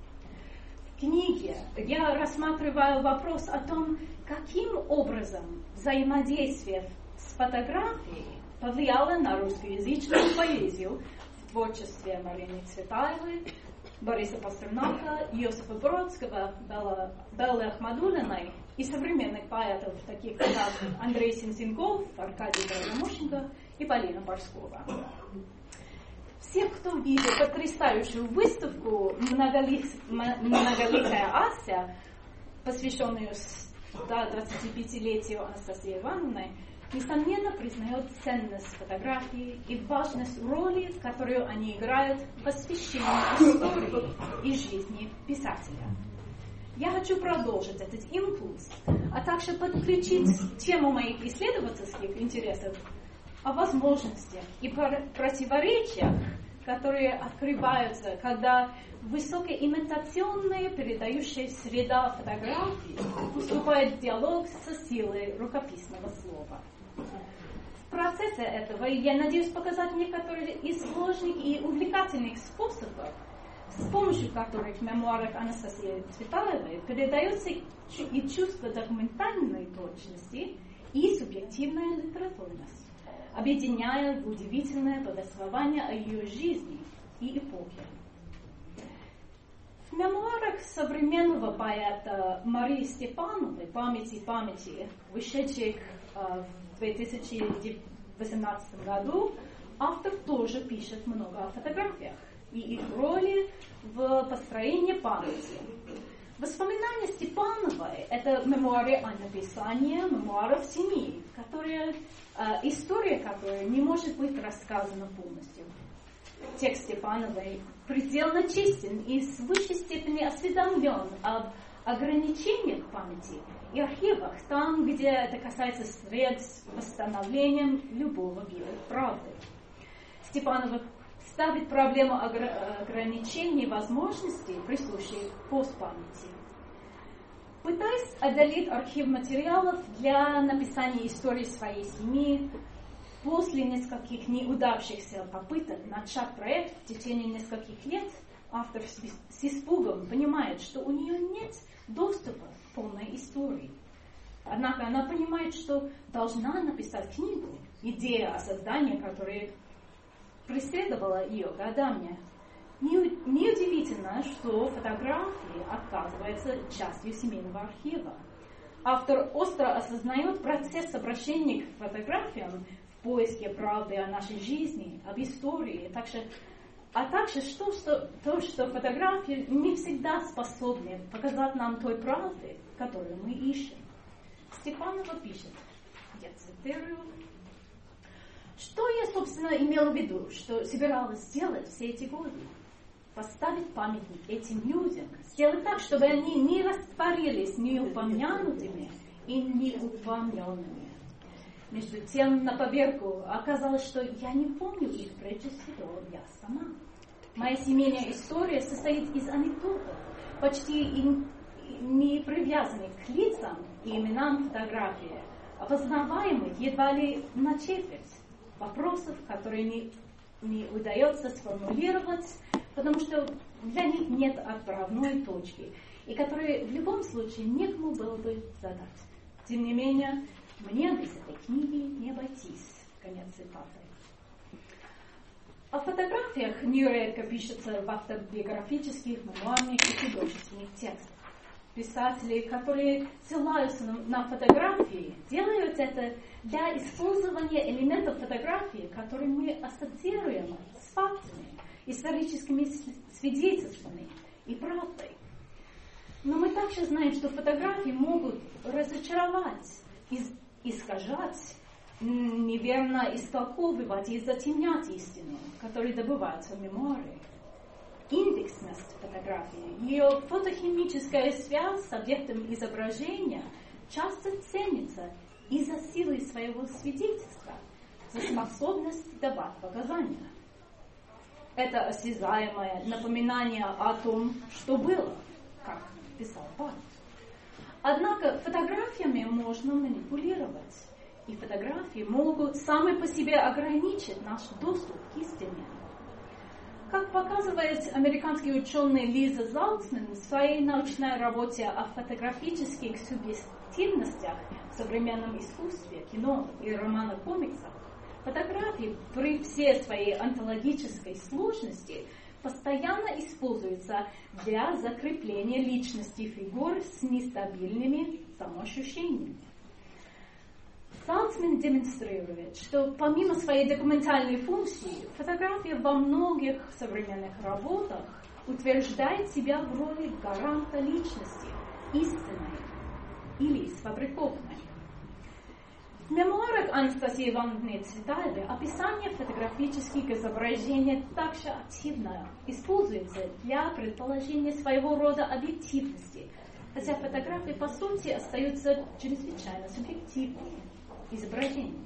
В книге я рассматриваю вопрос о том, каким образом взаимодействие с фотографией повлияло на русскоязычную поэзию в творчестве Марины Цветаевой, Бориса Пастернака, Иосифа Бродского, Беллы Ахмадуллиной и современных поэтов, таких как Андрей Синценков, Аркадий Громощенко и Полина Борскова. Все, кто видел потрясающую выставку «Многоликая Ася», посвященную 125-летию Анастасии Ивановны, несомненно признает ценность фотографии и важность роли, которую они играют в освещении истории и жизни писателя. Я хочу продолжить этот импульс, а также подключить тему моих исследовательских интересов о возможностях и противоречиях, которые открываются, когда высокоимитационная передающая среда фотографий вступает в диалог со силой рукописного слова. В процессе этого я надеюсь показать некоторые из сложных и увлекательных способов, с помощью которых в мемуарах Анастасии Цветаевой передается и чувство документальной точности, и субъективная литературность, объединяя в удивительное повествование о ее жизни и эпохе. В мемуарах современного поэта Марии Степановой «Памяти», вышедших в 2018 году, автор тоже пишет много о фотографиях и их роли в построении памяти. Воспоминания Степановой – это мемуары о написании мемуаров семьи, история которой не может быть рассказана полностью. Текст Степановой предельно честен и в высшей степени осведомлен об ограничениях памяти и архивах, там, где это касается средств восстановления любого вида правды. Степанова ставит проблему ограничений возможностей, присущих постпамяти. Пытаясь одолеть архив материалов для написания истории своей семьи, после нескольких неудавшихся попыток начать проект в течение нескольких лет, автор с испугом понимает, что у нее нет доступа к полной истории. Однако она понимает, что должна написать книгу, идея о создании которой преследовала ее годами. Неудивительно, что фотографии оказываются частью семейного архива. Автор остро осознает процесс обращения к фотографиям в поиске правды о нашей жизни, об истории, а также то, что фотографии не всегда способны показать нам той правды, которую мы ищем. Степанова пишет, я цитирую: «Что я, собственно, имела в виду, что собиралась сделать все эти годы? Поставить памятник этим людям, сделать так, чтобы они не растворились неупомянутыми и неупомянутыми. Между тем, на поверку оказалось, что я не помню их прежде всего я сама. Моя семейная история состоит из анекдотов, почти не привязанных к лицам и именам фотографии, опознаваемых едва ли на четверть, вопросов, которые не удается сформулировать, потому что для них нет отправной точки, и которые в любом случае некому было бы задать. Тем не менее, мне без этой книги не обойтись». Конец цитаты. О фотографиях нередко пишется в автобиографических, мемуарных и художественных текстах. Писатели, которые ссылаются на фотографии, делают это для использования элементов фотографии, которые мы ассоциируем с фактами, историческими свидетельствами и правдой. Но мы также знаем, что фотографии могут разочаровать, искажать, неверно истолковывать и затемнять истину, которая добывается в мемуаре. Индексность фотографии, ее фотохимическая связь с объектом изображения часто ценится из-за силы своего свидетельства, за способность давать показания. Это осязаемое напоминание о том, что было, как писал Барт. Однако фотографиями можно манипулировать, и фотографии могут сами по себе ограничить наш доступ к истине. Как показывает американский ученый Лиза Залцман в своей научной работе о фотографических субъективностях в современном искусстве, кино и романо-комиксах, фотографии при всей своей онтологической сложности постоянно используются для закрепления личности фигур с нестабильными самоощущениями. Салцман демонстрирует, что помимо своей документальной функции, фотография во многих современных работах утверждает себя в роли гаранта личности, истинной или сфабрикованной. В мемуарах Анастасии Ивановны Цветаевой описание фотографических изображений также активно используется для предположения своего рода объективности, хотя фотографии по сути остаются чрезвычайно субъективными изображениями.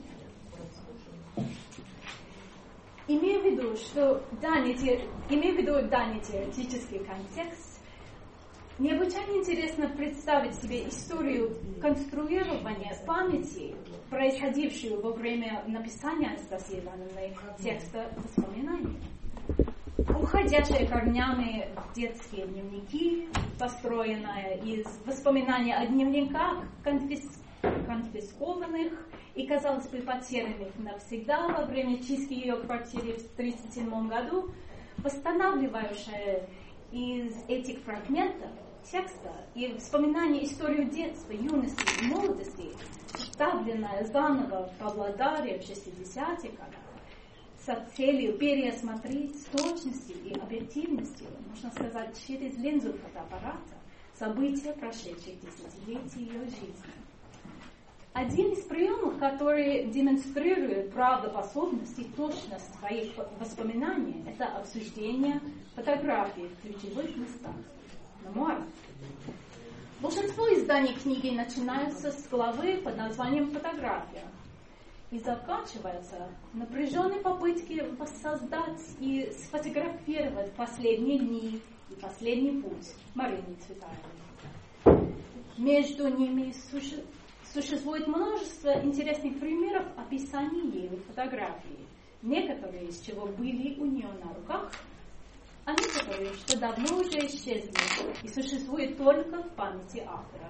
Имея в виду данный теоретический контекст, необычайно интересно представить себе историю конструирования памяти, происходившую во время написания Анастасии Ивановны текста воспоминаний. Уходящие корнями в детские дневники, построенная из воспоминаний о дневниках, конфискованных и, казалось бы, потерянных навсегда во время чистки ее квартиры в 1937 году, восстанавливающая из этих фрагментов текста и вспоминания историю детства, юности и молодости, составленная заново в Павлодаре в 60-х годах, с целью переосмотреть с точностью и объективностью, можно сказать, через линзу фотоаппарата, события прошедших десятилетий ее жизни. Один из приемов, который демонстрирует правдопособность и точность своих воспоминаний, это обсуждение фотографий в ключевых местах мемуаров. Большинство изданий книги начинаются с главы под названием «Фотография» и заканчиваются напряженной попыткой воссоздать и сфотографировать последние дни и последний путь Марины Цветаевой. Между ними существует множество интересных примеров описаний ею фотографий, некоторые из чего были у нее на руках, а некоторые, что давно уже исчезли и существуют только в памяти автора.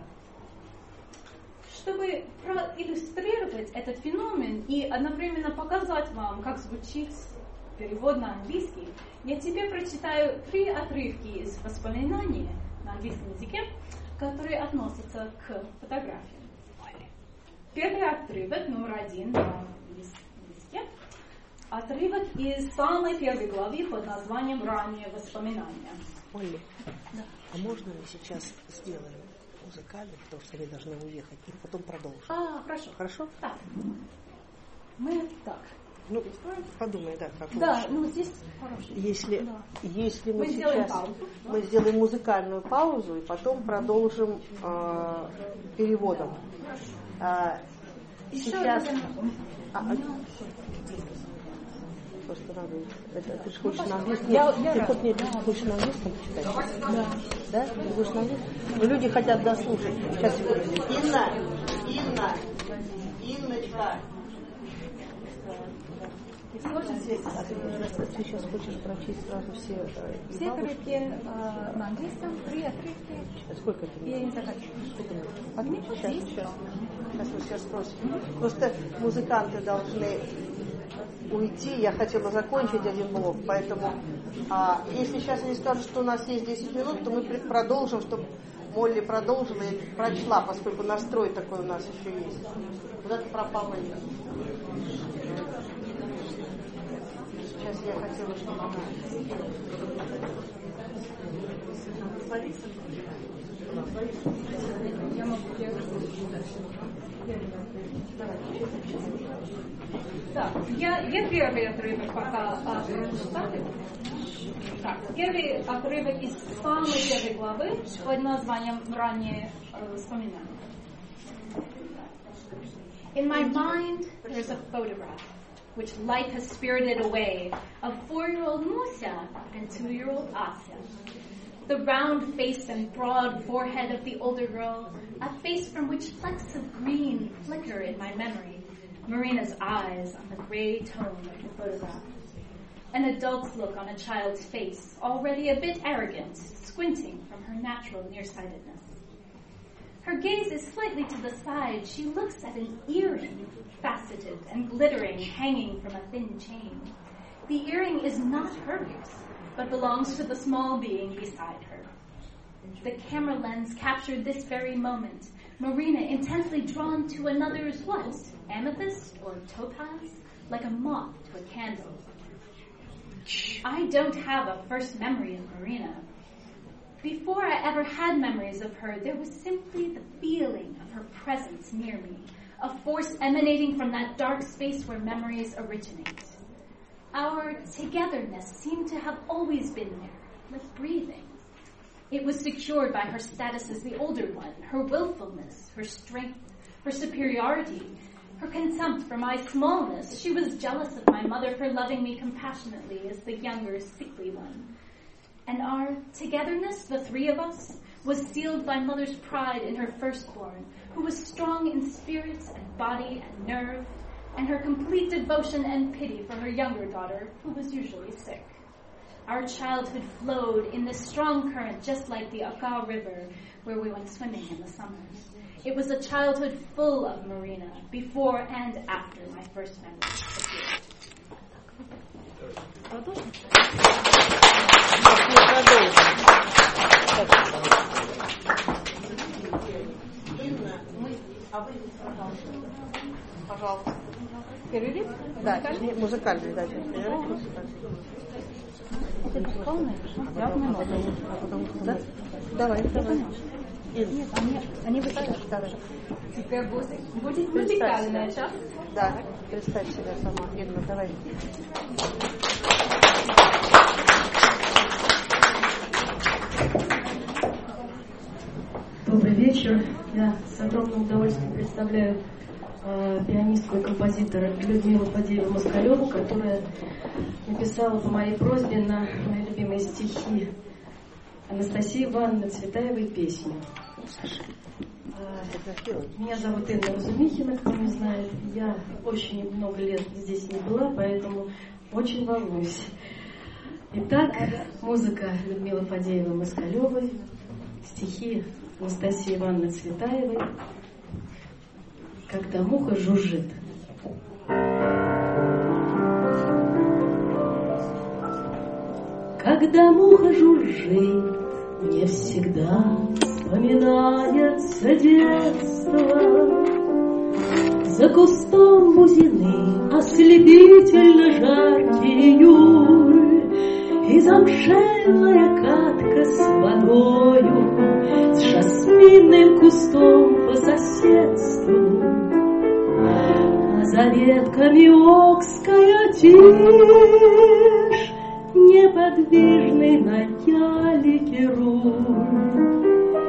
Чтобы проиллюстрировать этот феномен и одновременно показать вам, как звучит перевод на английский, я тебе прочитаю 3 отрывки из воспоминаний на английском языке, которые относятся к фотографии. Первый отрывок, номер 1 на листе, отрывок из самой первой главы под названием «Ранние воспоминания». Олли, да. А можно мы сейчас сделаем музыкальный, потому что они должны уехать, и потом продолжим? Хорошо. Хорошо? Так. Мы так. Ну, подумай, да, как да, лучше. Здесь хорошо. Если мы сделаем сейчас паузу, мы сделаем музыкальную паузу и потом продолжим переводом. Сейчас. Просто надо. Ты же хочешь на английском? Ты хочешь на английском читать? Да. Ты будешь на английском? Но люди хотят дослушать. Сейчас, секунду. Инночка. Ты сейчас хочешь прочесть сразу все отрывки на английском, 3 отрывки. Сколько это? Я не заканчиваю. Сейчас мы сейчас спросим. Просто музыканты должны уйти. Я хотела закончить один блок, поэтому если сейчас они скажут, что у нас есть 10 минут, то мы продолжим, чтобы Молли продолжила и прочла, поскольку настрой такой у нас еще есть. Куда-то пропала ее. Сейчас я хотела, чтобы она... Так, я первый отрывок пока прочитаю. Так, первый отрывок из самой первой главы под названием «Ранние воспоминания». In my mind, there's a photograph which life has spirited away of 4-year-old Musa and 2-year-old Asya. The round face and broad forehead of the older girl, a face from which flecks of green flicker in my memory, Marina's eyes on the gray tone of the photograph. An adult's look on a child's face, already a bit arrogant, squinting from her natural nearsightedness. Her gaze is slightly to the side. She looks at an earring, faceted and glittering, hanging from a thin chain. The earring is not hers, but belongs to the small being beside her. The camera lens captured this very moment. Marina intensely drawn to another's what? Amethyst or topaz? Like a moth to a candle. I don't have a first memory of Marina. Before I ever had memories of her, there was simply the feeling of her presence near me, a force emanating from that dark space where memories originate. Our togetherness seemed to have always been there, like breathing. It was secured by her status as the older one, her willfulness, her strength, her superiority, her contempt for my smallness. She was jealous of my mother for loving me compassionately as the younger, sickly one. And our togetherness, the three of us, was sealed by mother's pride in her firstborn, who was strong in spirit and body and nerve, and her complete devotion and pity for her younger daughter, who was usually sick. Our childhood flowed in this strong current just like the Aka River where we went swimming in the summers. It was a childhood full of Marina, before and after my first memories appeared. Пожалуйста. Перерыв? Да, музыкальный, да, перерыв. Да? Давай. Нет, они высокие. Давай. Теперь будет музыкальная часть. Да, представь себя сама. Ирина, давай. Добрый вечер. Я с огромным удовольствием представляю пианистку и композитора Людмилу Фадееву-Москалеву, которая написала по моей просьбе на мои любимые стихи Анастасии Ивановны Цветаевой песни. Меня зовут Инна Разумихина, кто не знает. Я очень много лет здесь не была, поэтому очень волнуюсь. Итак, музыка Людмилы Фадеевой-Москалевой, стихи Анастасии Ивановны Цветаевой «Когда муха жужжит». Когда муха жужжит, мне всегда вспоминается детство. За кустом бузины ослепительно жаркий июль, и замшелая катка с водою, с жасминным кустом по соседству. А за ветками окская тишь, неподвижный на ялике руль.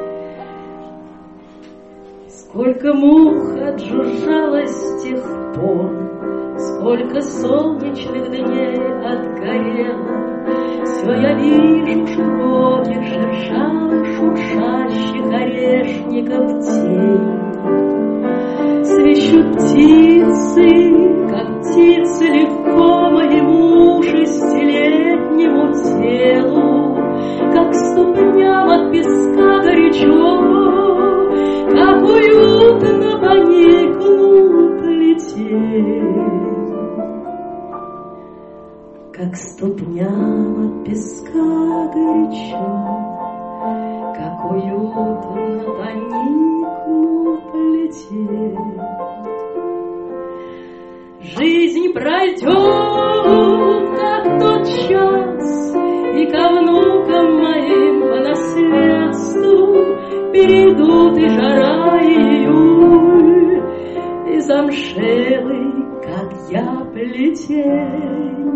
Сколько мух отжужжало с тех пор, сколько солнечных дней отгорело, все я вижу широких, шершавых, шуршащих орешников тень. Свищут птицы, как птицы легко моему шестилетнему телу, как ступням от песка горячо, как уютно поникнут лететь, как ступням от песка горячо, как уютно поникнут лететь. Жизнь пройдет, как тот час, и ко внукам моим по наследству перейдут и жара, и июль, и замшелый, как я, плетень.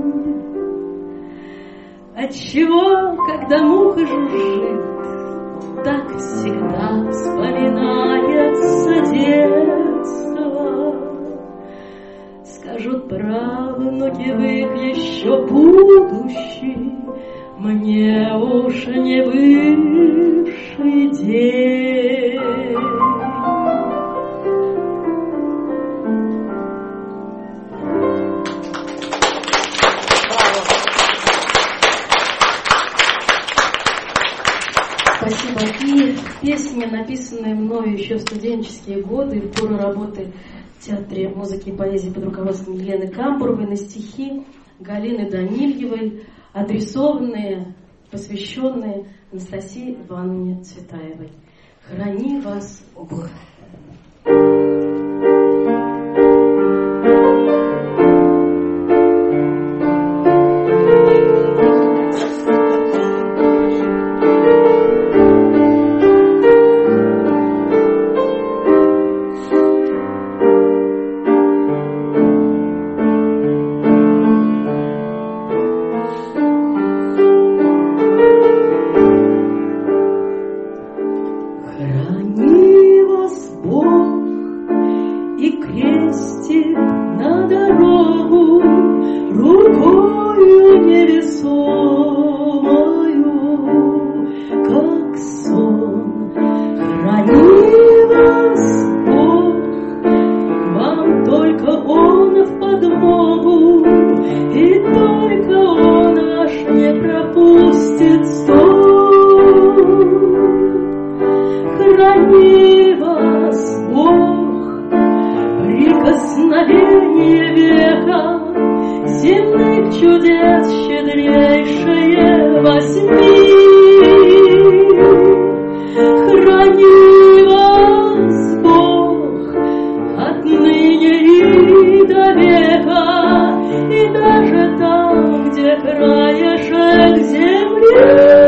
Отчего, когда муха жужжит, так всегда вспоминается детство? Скажут правнуки в их еще будущий, мне уж не бывший день. Спасибо. И песни, написанные мною еще в студенческие годы, в пору работы в Театре музыки и поэзии под руководством Елены Камбуровой, на стихи Галины Данильевой, адресованные, посвященные Анастасии Ивановне Цветаевой. Храни вас Бог. и крестит на дорогу рукою невесомою, как сон. Храни вас Бог, вам только Он в подмогу, и только Он аж не пропустит сон. Храни вас Бог, прикосновение века, земных чудес щедрейшее возьми. Храни вас Бог отныне и до века, и даже там, где краешек земли.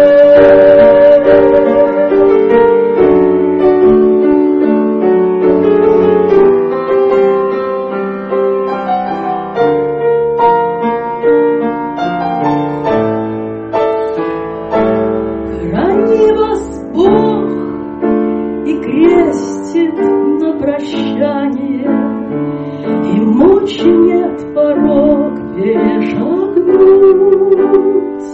Нет порог перешагнуть.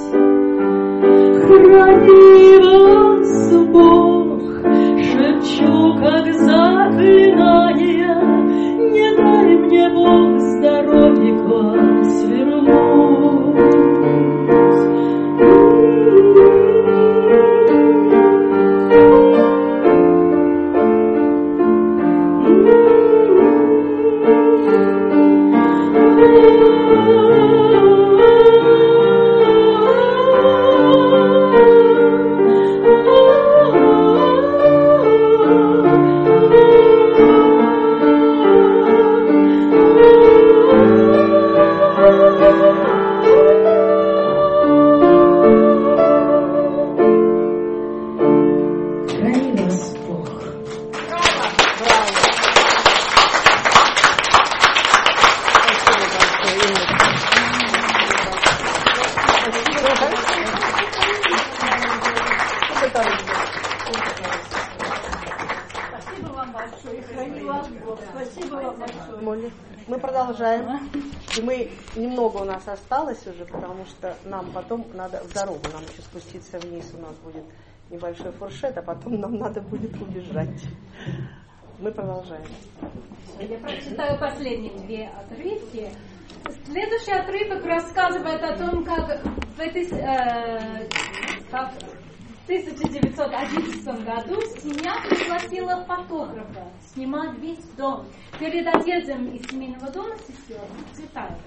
Храни вас Бог, шепчу, как заклинание, не дай мне Бог с дороги к вам свернуть. Мы продолжаем. И мы немного у нас осталось уже, потому что нам потом надо в дорогу, нам еще спуститься вниз, у нас будет небольшой фуршет, а потом нам надо будет убежать. Мы продолжаем. Я прочитаю последние две отрывки. Следующий отрывок рассказывает о том, как в 1911 году семья пригласила фотографа снимать весь дом. Перед отъездом из семейного дома сестер Цветаевых.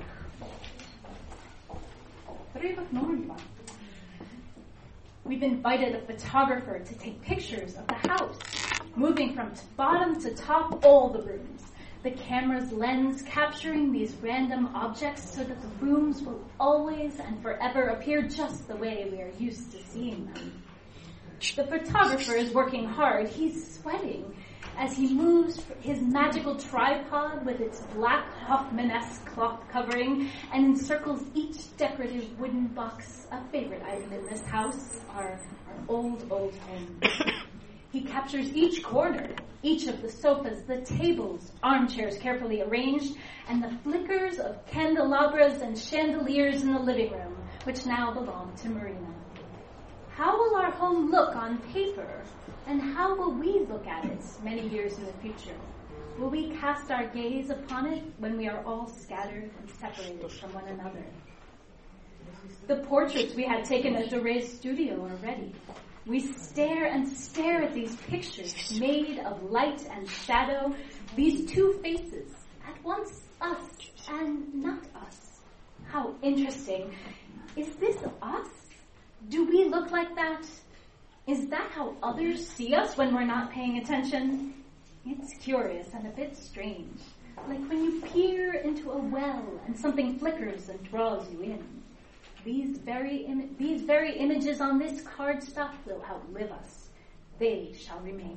Отрывок номер 2. We've invited a photographer to take pictures of the house, moving from bottom to top all the rooms. The camera's lens capturing these random objects so that the rooms will always and forever appear just the way we are used to seeing them. The photographer is working hard. He's sweating as he moves his magical tripod with its black Hoffman-esque cloth covering and encircles each decorative wooden box, a favorite item in this house, our old home. He captures each corner, each of the sofas, the tables, armchairs carefully arranged, and the flickers of candelabras and chandeliers in the living room, which now belong to Marina. How will our home look on paper, and how will we look at it many years in the future? Will we cast our gaze upon it when we are all scattered and separated from one another? The portraits we had taken at Dore's studio are ready. We stare and stare at these pictures made of light and shadow, these two faces, at once us and not us. How interesting. Is this us? Do we look like that? Is that how others see us when we're not paying attention? It's curious and a bit strange. Like when you peer into a well and something flickers and draws you in. These very images on this cardstock will outlive us. They shall remain.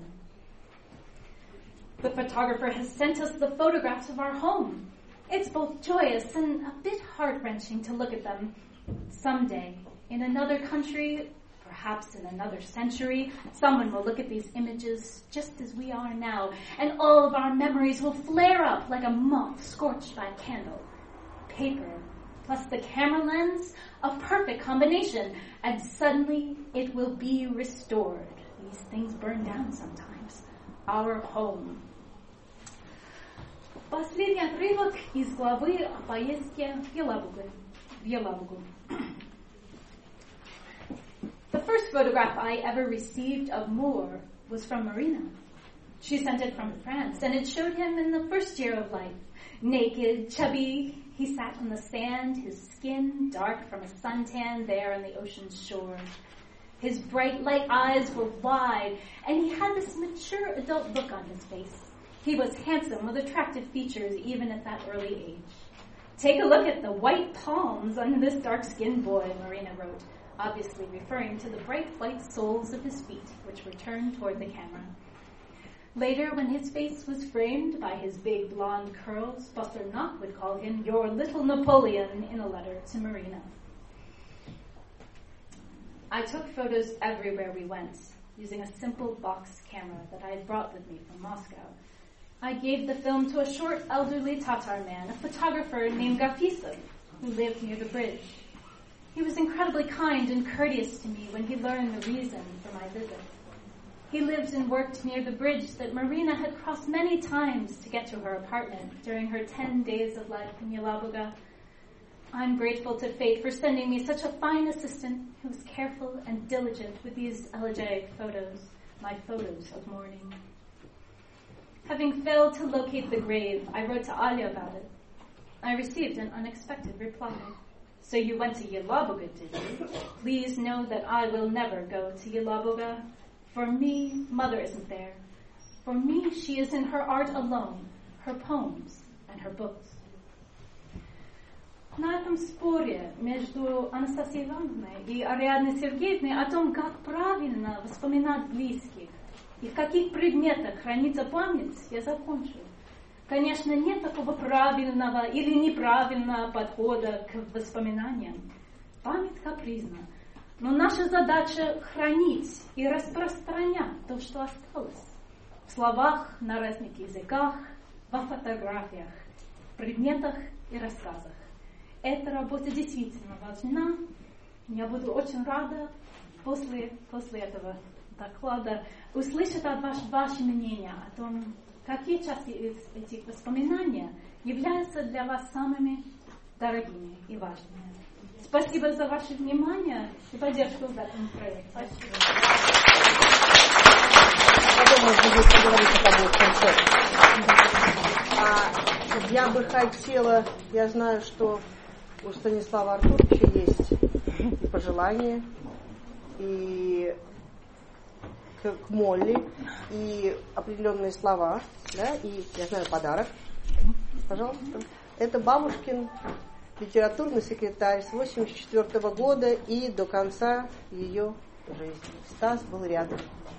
The photographer has sent us the photographs of our home. It's both joyous and a bit heart-wrenching to look at them. Someday, in another country, perhaps in another century, someone will look at these images just as we are now, and all of our memories will flare up like a moth scorched by a candle. Paper plus the camera lens, a perfect combination, and suddenly it will be restored. These things burn down sometimes. Our home. Последний отрывок из главы о поездке в Елабугу. The first photograph I ever received of Moore was from Marina. She sent it from France, and it showed him in the first year of life. Naked, chubby, he sat on the sand, his skin dark from a suntan there on the ocean's shore. His bright, light eyes were wide, and he had this mature adult look on his face. He was handsome with attractive features even at that early age. Take a look at the white palms on this dark-skinned boy, Marina wrote, obviously referring to the bright white soles of his feet, which were turned toward the camera. Later, when his face was framed by his big blonde curls, Pasternak would call him your little Napoleon in a letter to Marina. I took photos everywhere we went, using a simple box camera that I had brought with me from Moscow. I gave the film to a short, elderly Tatar man, a photographer named Gafisov, who lived near the bridge. He was incredibly kind and courteous to me when he learned the reason for my visit. He lived and worked near the bridge that Marina had crossed many times to get to her apartment during her 10 days of life in Yelabuga. I'm grateful to fate for sending me such a fine assistant who was careful and diligent with these elegiac photos, my photos of mourning. Having failed to locate the grave, I wrote to Alia about it. I received an unexpected reply. So you went to Yelabuga, did you? Please know that I will never go to Yelabuga. For me, Mother isn't there. For me, she is in her art alone, her poems and her books. На этом споре между Анастасией Ивановной и Ариадной Сергеевной о том, как правильно вспоминать близких и в каких предметах хранится память, я закончу. Конечно, нет такого правильного или неправильного подхода к воспоминаниям. Память капризна. Но наша задача хранить и распространять то, что осталось. В словах, на разных языках, во фотографиях, в предметах и рассказах. Эта работа действительно важна. Я буду очень рада после этого доклада услышать от вас ваше мнение о том, какие части из этих воспоминаний являются для вас самыми дорогими и важными. Спасибо за ваше внимание и поддержку в этом проекте. Спасибо. Я бы хотела, я знаю, что у Станислава Артуровича есть и пожелания, и к Молли, и определенные слова, да, и, я знаю, подарок. Пожалуйста. Это бабушкин литературный секретарь с 1984 года и до конца ее жизни. Стас был рядом.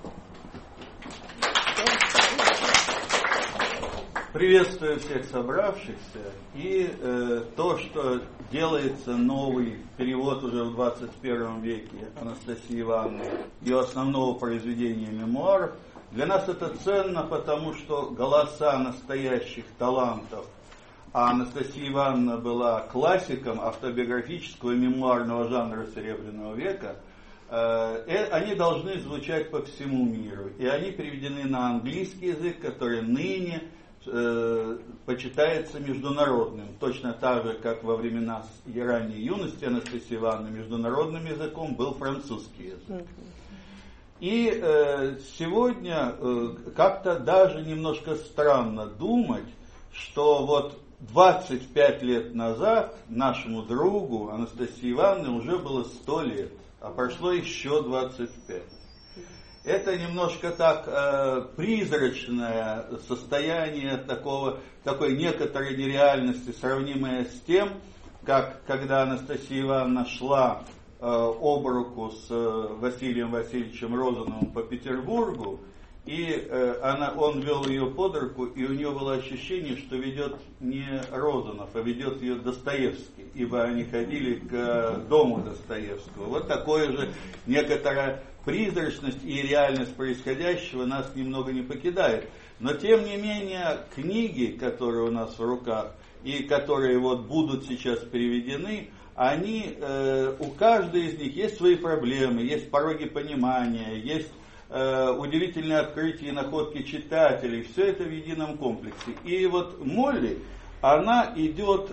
Приветствую всех собравшихся. И то, что делается новый перевод уже в 21 веке Анастасии Ивановны, ее основного произведения мемуаров, для нас это ценно, потому что голоса настоящих талантов, а Анастасия Ивановна была классиком автобиографического мемуарного жанра Серебряного века, они должны звучать по всему миру. И они переведены на английский язык, который ныне почитается международным. Точно так же, как во времена ранней юности Анастасии Ивановны международным языком был французский язык. И сегодня как-то даже немножко странно думать, что вот 25 лет назад нашему другу Анастасии Ивановне уже было 100 лет, а прошло еще 25. Это немножко так призрачное состояние такой некоторой нереальности, сравнимое с тем, как когда Анастасия Ивановна шла об руку с Василием Васильевичем Розановым по Петербургу, И он вел ее под руку, и у нее было ощущение, что ведет не Розанов, а ведет ее Достоевский, ибо они ходили к дому Достоевского. Вот такое же некоторая призрачность и реальность происходящего нас немного не покидает. Но тем не менее книги, которые у нас в руках и которые вот будут сейчас переведены, они, у каждой из них есть свои проблемы, есть пороги понимания, есть удивительные открытия и находки читателей, все это в едином комплексе. И вот Молли, она идет,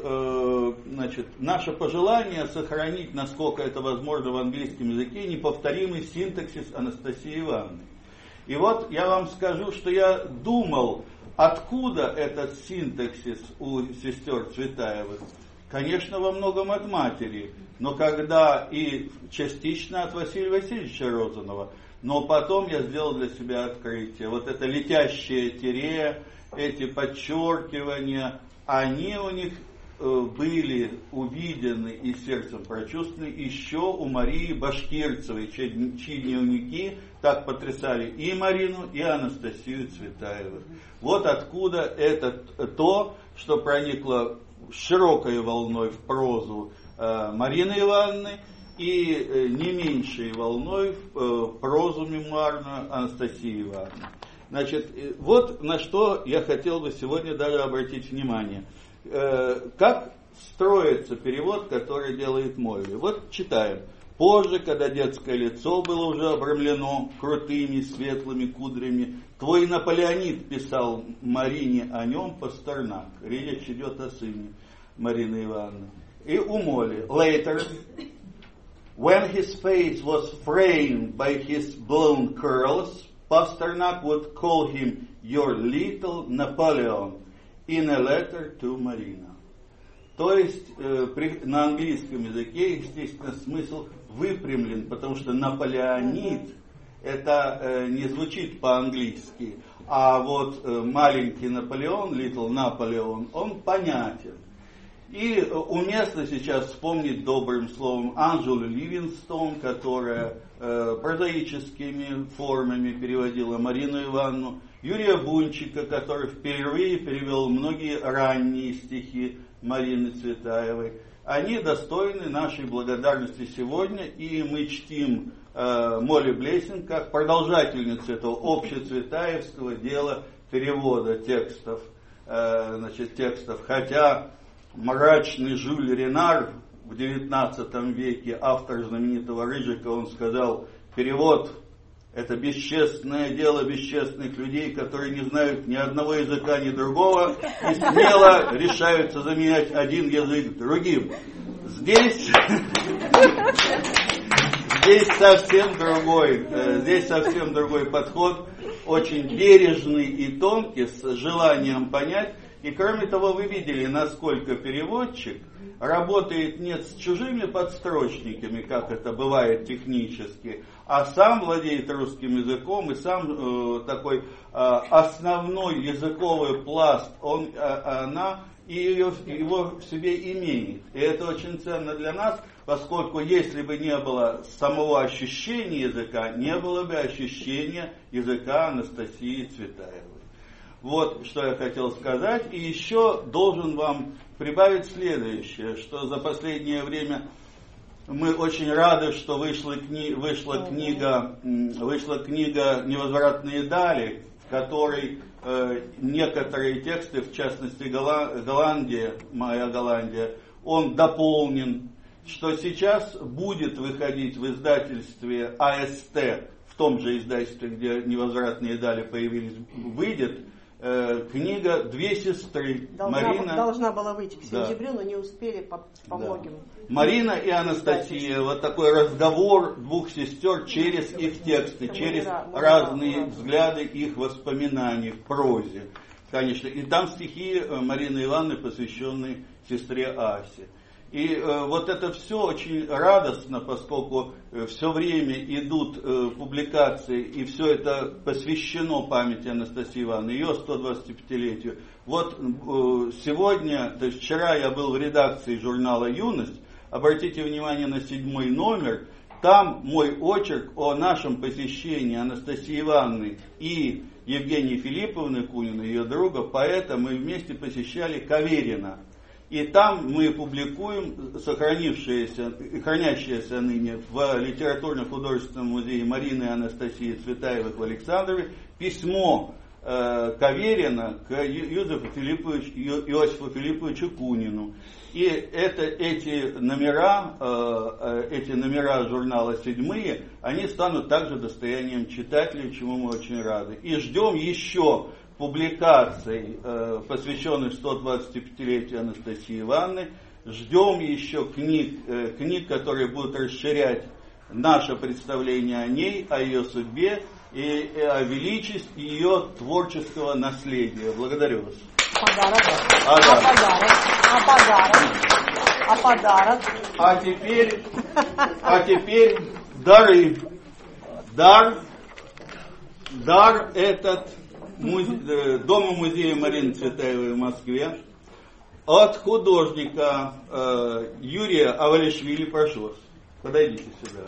наше пожелание сохранить, насколько это возможно в английском языке, неповторимый синтаксис Анастасии Ивановны. И вот я вам скажу, что я думал, откуда этот синтаксис у сестер Цветаевых. Конечно, во многом от матери, но когда и частично от Василия Васильевича Розанова. Но потом я сделал для себя открытие. Вот это летящее тире, эти подчеркивания, они у них были увидены и сердцем прочувствованы еще у Марии Башкирцевой, чьи дневники так потрясали и Марину, и Анастасию Цветаевых. Вот откуда это то, что проникло широкой волной в прозу Марины Ивановны, и не меньшей волной в прозу мемуарную Анастасии Ивановны. Значит, вот на что я хотел бы сегодня даже обратить внимание. Как строится перевод, который делает Молли. Вот читаем. Позже, когда детское лицо было уже обрамлено крутыми светлыми кудрями, твой Наполеонид писал Марине о нем Пастернак. Речь идет о сыне Марины Ивановны. И у Молли. Later, when his face was framed by his blonde curls, Pasternak would call him your little Napoleon in a letter to Marina. То есть на английском языке, естественно, смысл выпрямлен, потому что Наполеонид это не звучит по-английски, а вот маленький Наполеон, little Napoleon, он понятен. И уместно сейчас вспомнить добрым словом Анжелу Ливингстон, которая прозаическими формами переводила Марину Ивановну, Юрия Бунчика, который впервые перевел многие ранние стихи Марины Цветаевой. Они достойны нашей благодарности сегодня, и мы чтим Молли Блессинг как продолжательницу этого общецветаевского дела перевода текстов, хотя мрачный Жюль Ренар в XIX веке, автор знаменитого Рыжика, он сказал, перевод – это бесчестное дело бесчестных людей, которые не знают ни одного языка, ни другого, и смело решаются заменять один язык другим. Здесь совсем другой подход, очень бережный и тонкий, с желанием понять. И кроме того, вы видели, насколько переводчик работает не с чужими подстрочниками, как это бывает технически, а сам владеет русским языком, и сам такой основной языковый пласт, она его в себе имеет. И это очень ценно для нас, поскольку если бы не было самого ощущения языка, не было бы ощущения языка Анастасии Цветаевой. Вот что я хотел сказать. И еще должен вам прибавить следующее, что за последнее время мы очень рады, что вышла книга «Невозвратные дали», в которой некоторые тексты, в частности Голландия, моя Голландия, он дополнен, что сейчас будет выходить в издательстве АСТ, в том же издательстве, где «Невозвратные дали» появились, выйдет книга «Две сестры». Должна была выйти к сентябрю, но не успели по многим. Марина и Анастасия. Вот такой разговор двух сестер через их тексты, через разные взгляды их воспоминаний в прозе. Конечно. И там стихи Марины Ивановны, посвященные сестре Асе. И вот это все очень радостно, поскольку все время идут публикации, и все это посвящено памяти Анастасии Ивановны, ее 125-летию. Вот сегодня, то есть вчера я был в редакции журнала «Юность», обратите внимание на 7 номер, Там мой очерк о нашем посещении Анастасии Ивановны и Евгении Филипповны Куниной, ее друга, поэта, мы вместе посещали Каверина. И там мы публикуем хранящееся ныне в литературно-художественном музее Марины и Анастасии Цветаевых в Александрове письмо Каверина к Иосифу Филипповичу Кунину. И эти номера журнала «Седьмые», они станут также достоянием читателей, чему мы очень рады. И ждем еще публикаций, посвященных 125-летию Анастасии Ивановны. Ждем еще книг, которые будут расширять наше представление о ней, о ее судьбе и о величестве ее творческого наследия. Благодарю вас. Подарок. А теперь дары. Дар этот Дома-музея Марины Цветаевой в Москве от художника Юрия Авалишвили. Прошу вас, подойдите сюда.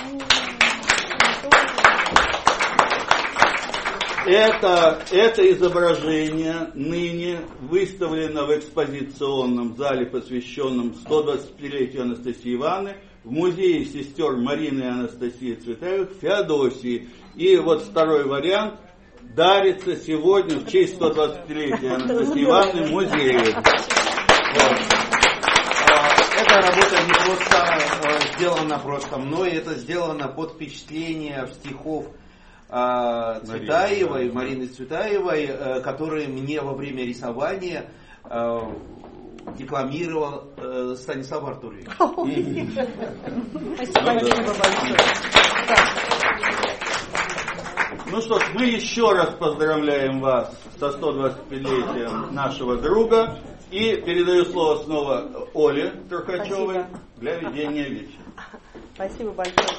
Это изображение ныне выставлено в экспозиционном зале, посвященном 125-летию Анастасии Ивановны, в музее сестер Марины и Анастасии Цветаевых в Феодосии. И вот второй вариант дарится сегодня в честь 125-летия Анастасии Ивановны музею. Эта работа не просто сделана просто мной, это сделано под впечатление стихов Цветаевой, Марины Цветаевой, которые мне во время рисования декламировал Станислав Артурович. Спасибо большое. Ну что ж, мы еще раз поздравляем вас со 125-летием нашего друга. И передаю слово снова Оле Трухачевой для ведения вечера. Спасибо большое.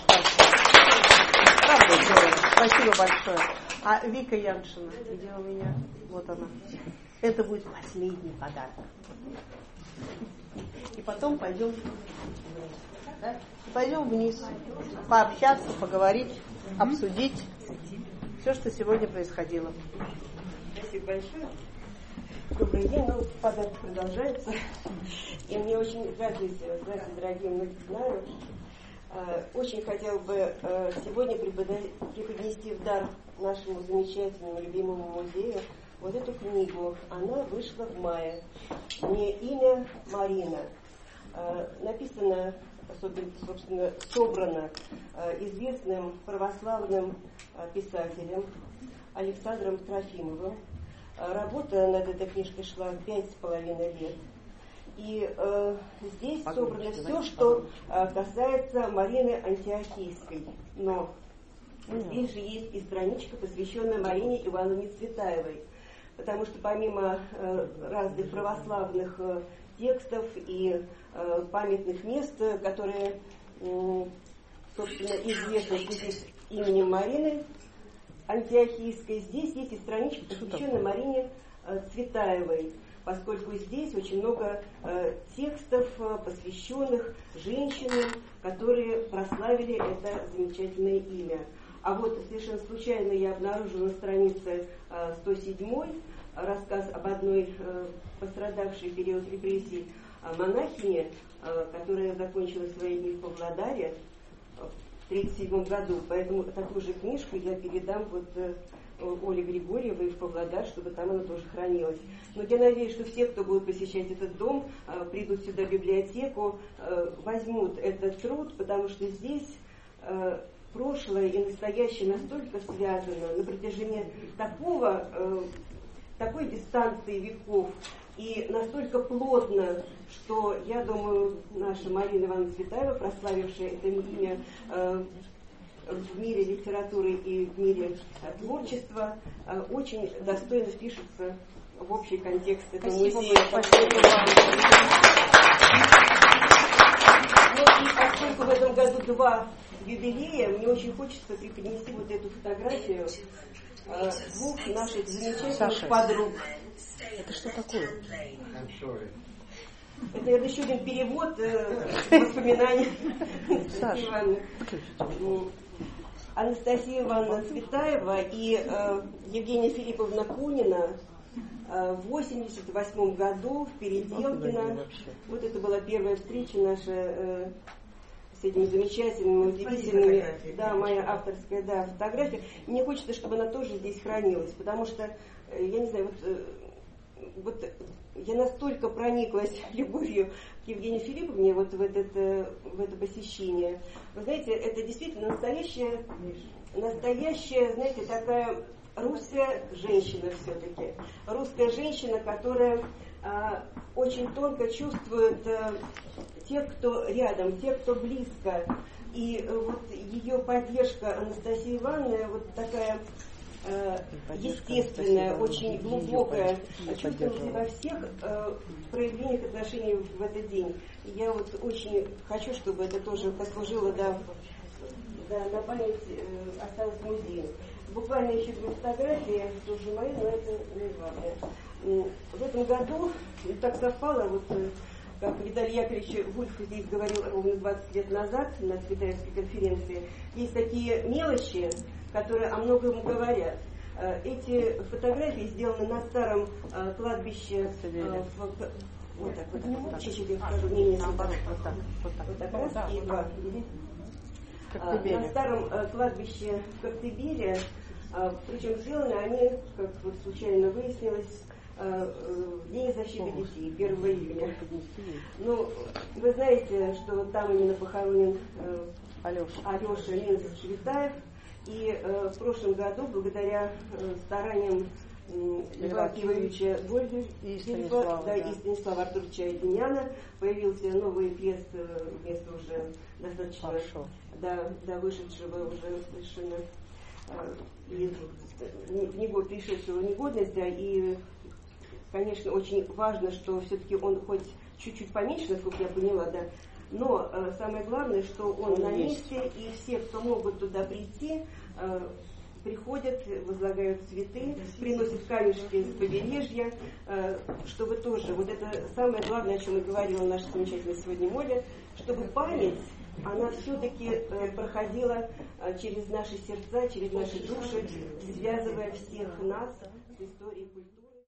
Спасибо большое. А Вика Яншина, где у меня? Вот она. Это будет последний подарок. И потом пойдем вниз. Да? Пойдем вниз. Пообщаться, поговорить, обсудить все, что сегодня происходило. Спасибо большое. Добрый день, подарок продолжается. И мне очень здравствуйте, дорогие, многие знаю. Очень хотела бы сегодня преподнести в дар нашему замечательному, любимому музею вот эту книгу. Она вышла в мае. «Мне имя Марина». Написано, собственно, собрано известным православным писателем Александром Трофимовым. Работа над этой книжкой шла 5,5 лет. И здесь собрано все, что касается Марины Антиохийской. Но здесь же есть и страничка, посвященная Марине Ивановне Цветаевой. Потому что помимо разных православных текстов и памятных мест, которые, собственно, известны здесь именем Марины Антиохийской, здесь есть и страничка, посвященная Марине Цветаевой, поскольку здесь очень много текстов, посвященных женщинам, которые прославили это замечательное имя. А вот совершенно случайно я обнаружила на странице 107 рассказ об одной пострадавшей в период репрессий монахине, которая закончила свои дни в Павлодаре в 1937 году. Поэтому такую же книжку я передам Оле Григорьевой в Павлодар, чтобы там она тоже хранилась. Но я надеюсь, что все, кто будет посещать этот дом, придут сюда в библиотеку, возьмут этот труд, потому что здесь прошлое и настоящее настолько связано на протяжении такой дистанции веков и настолько плотно, что, я думаю, наша Марина Ивановна Цветаева, прославившая это имя в мире литературы и в мире творчества, очень достойно впишется в общий контекст этого музея. И поскольку в этом году 2 юбилея, мне очень хочется преподнести вот эту фотографию двух наших замечательных подруг. Это что такое? Это, наверное, еще один перевод воспоминаний Анастасии Ивановны. Анастасия Ивановна Цветаева и Евгения Филипповна Кунина в 1988 году в Переделкино. Вот это была первая встреча наша с этими замечательными, удивительными, да, моя авторская, да, фотография. Мне хочется, чтобы она тоже здесь хранилась, потому что, я не знаю, вот я настолько прониклась любовью к Евгении Филипповне вот в это посещение. Вы знаете, это действительно настоящая, знаете, такая русская женщина все-таки. Русская женщина, которая очень тонко чувствует тех, кто рядом, тех, кто близко. И вот ее поддержка Анастасии Ивановны, вот такая естественная, очень глубокая, чувствуется во всех проявлениях отношений в этот день. И я вот очень хочу, чтобы это тоже послужило, да, на память осталось в музее. Буквально еще две фотографии, тоже мои, но это не главное. В этом году так совпало, вот как Виталий Яковлевич Вульф здесь говорил ровно 20 лет назад на Цветаевской конференции, есть такие мелочи, которые о многом говорят. Эти фотографии сделаны на старом кладбище, вот так, чуть-чуть я скажу, не вот так, раз и два. На старом кладбище в Коктебеле, причем сделаны они, как вот случайно выяснилось, в День защиты детей, 1 июня. Ну, вы знаете, что там именно похоронен Алеша Ленинский Швецаев. И в прошлом году, благодаря стараниям Льва Киевича Гольдельфа, да, и Станислава Артуровича Единяна, появился новый крест, вместо уже достаточно вышедшего уже совершенно пришедшего негодность, да, и, конечно, очень важно, что все-таки он хоть чуть-чуть поменьше, насколько я поняла, да, но самое главное, что он на месте, и все, кто могут туда прийти, приходят, возлагают цветы, приносят камешки с побережья, чтобы тоже, вот это самое главное, о чем и говорила наша замечательная сегодня Моля, чтобы память, она все-таки проходила через наши сердца, через наши души, связывая всех нас с историей культуры.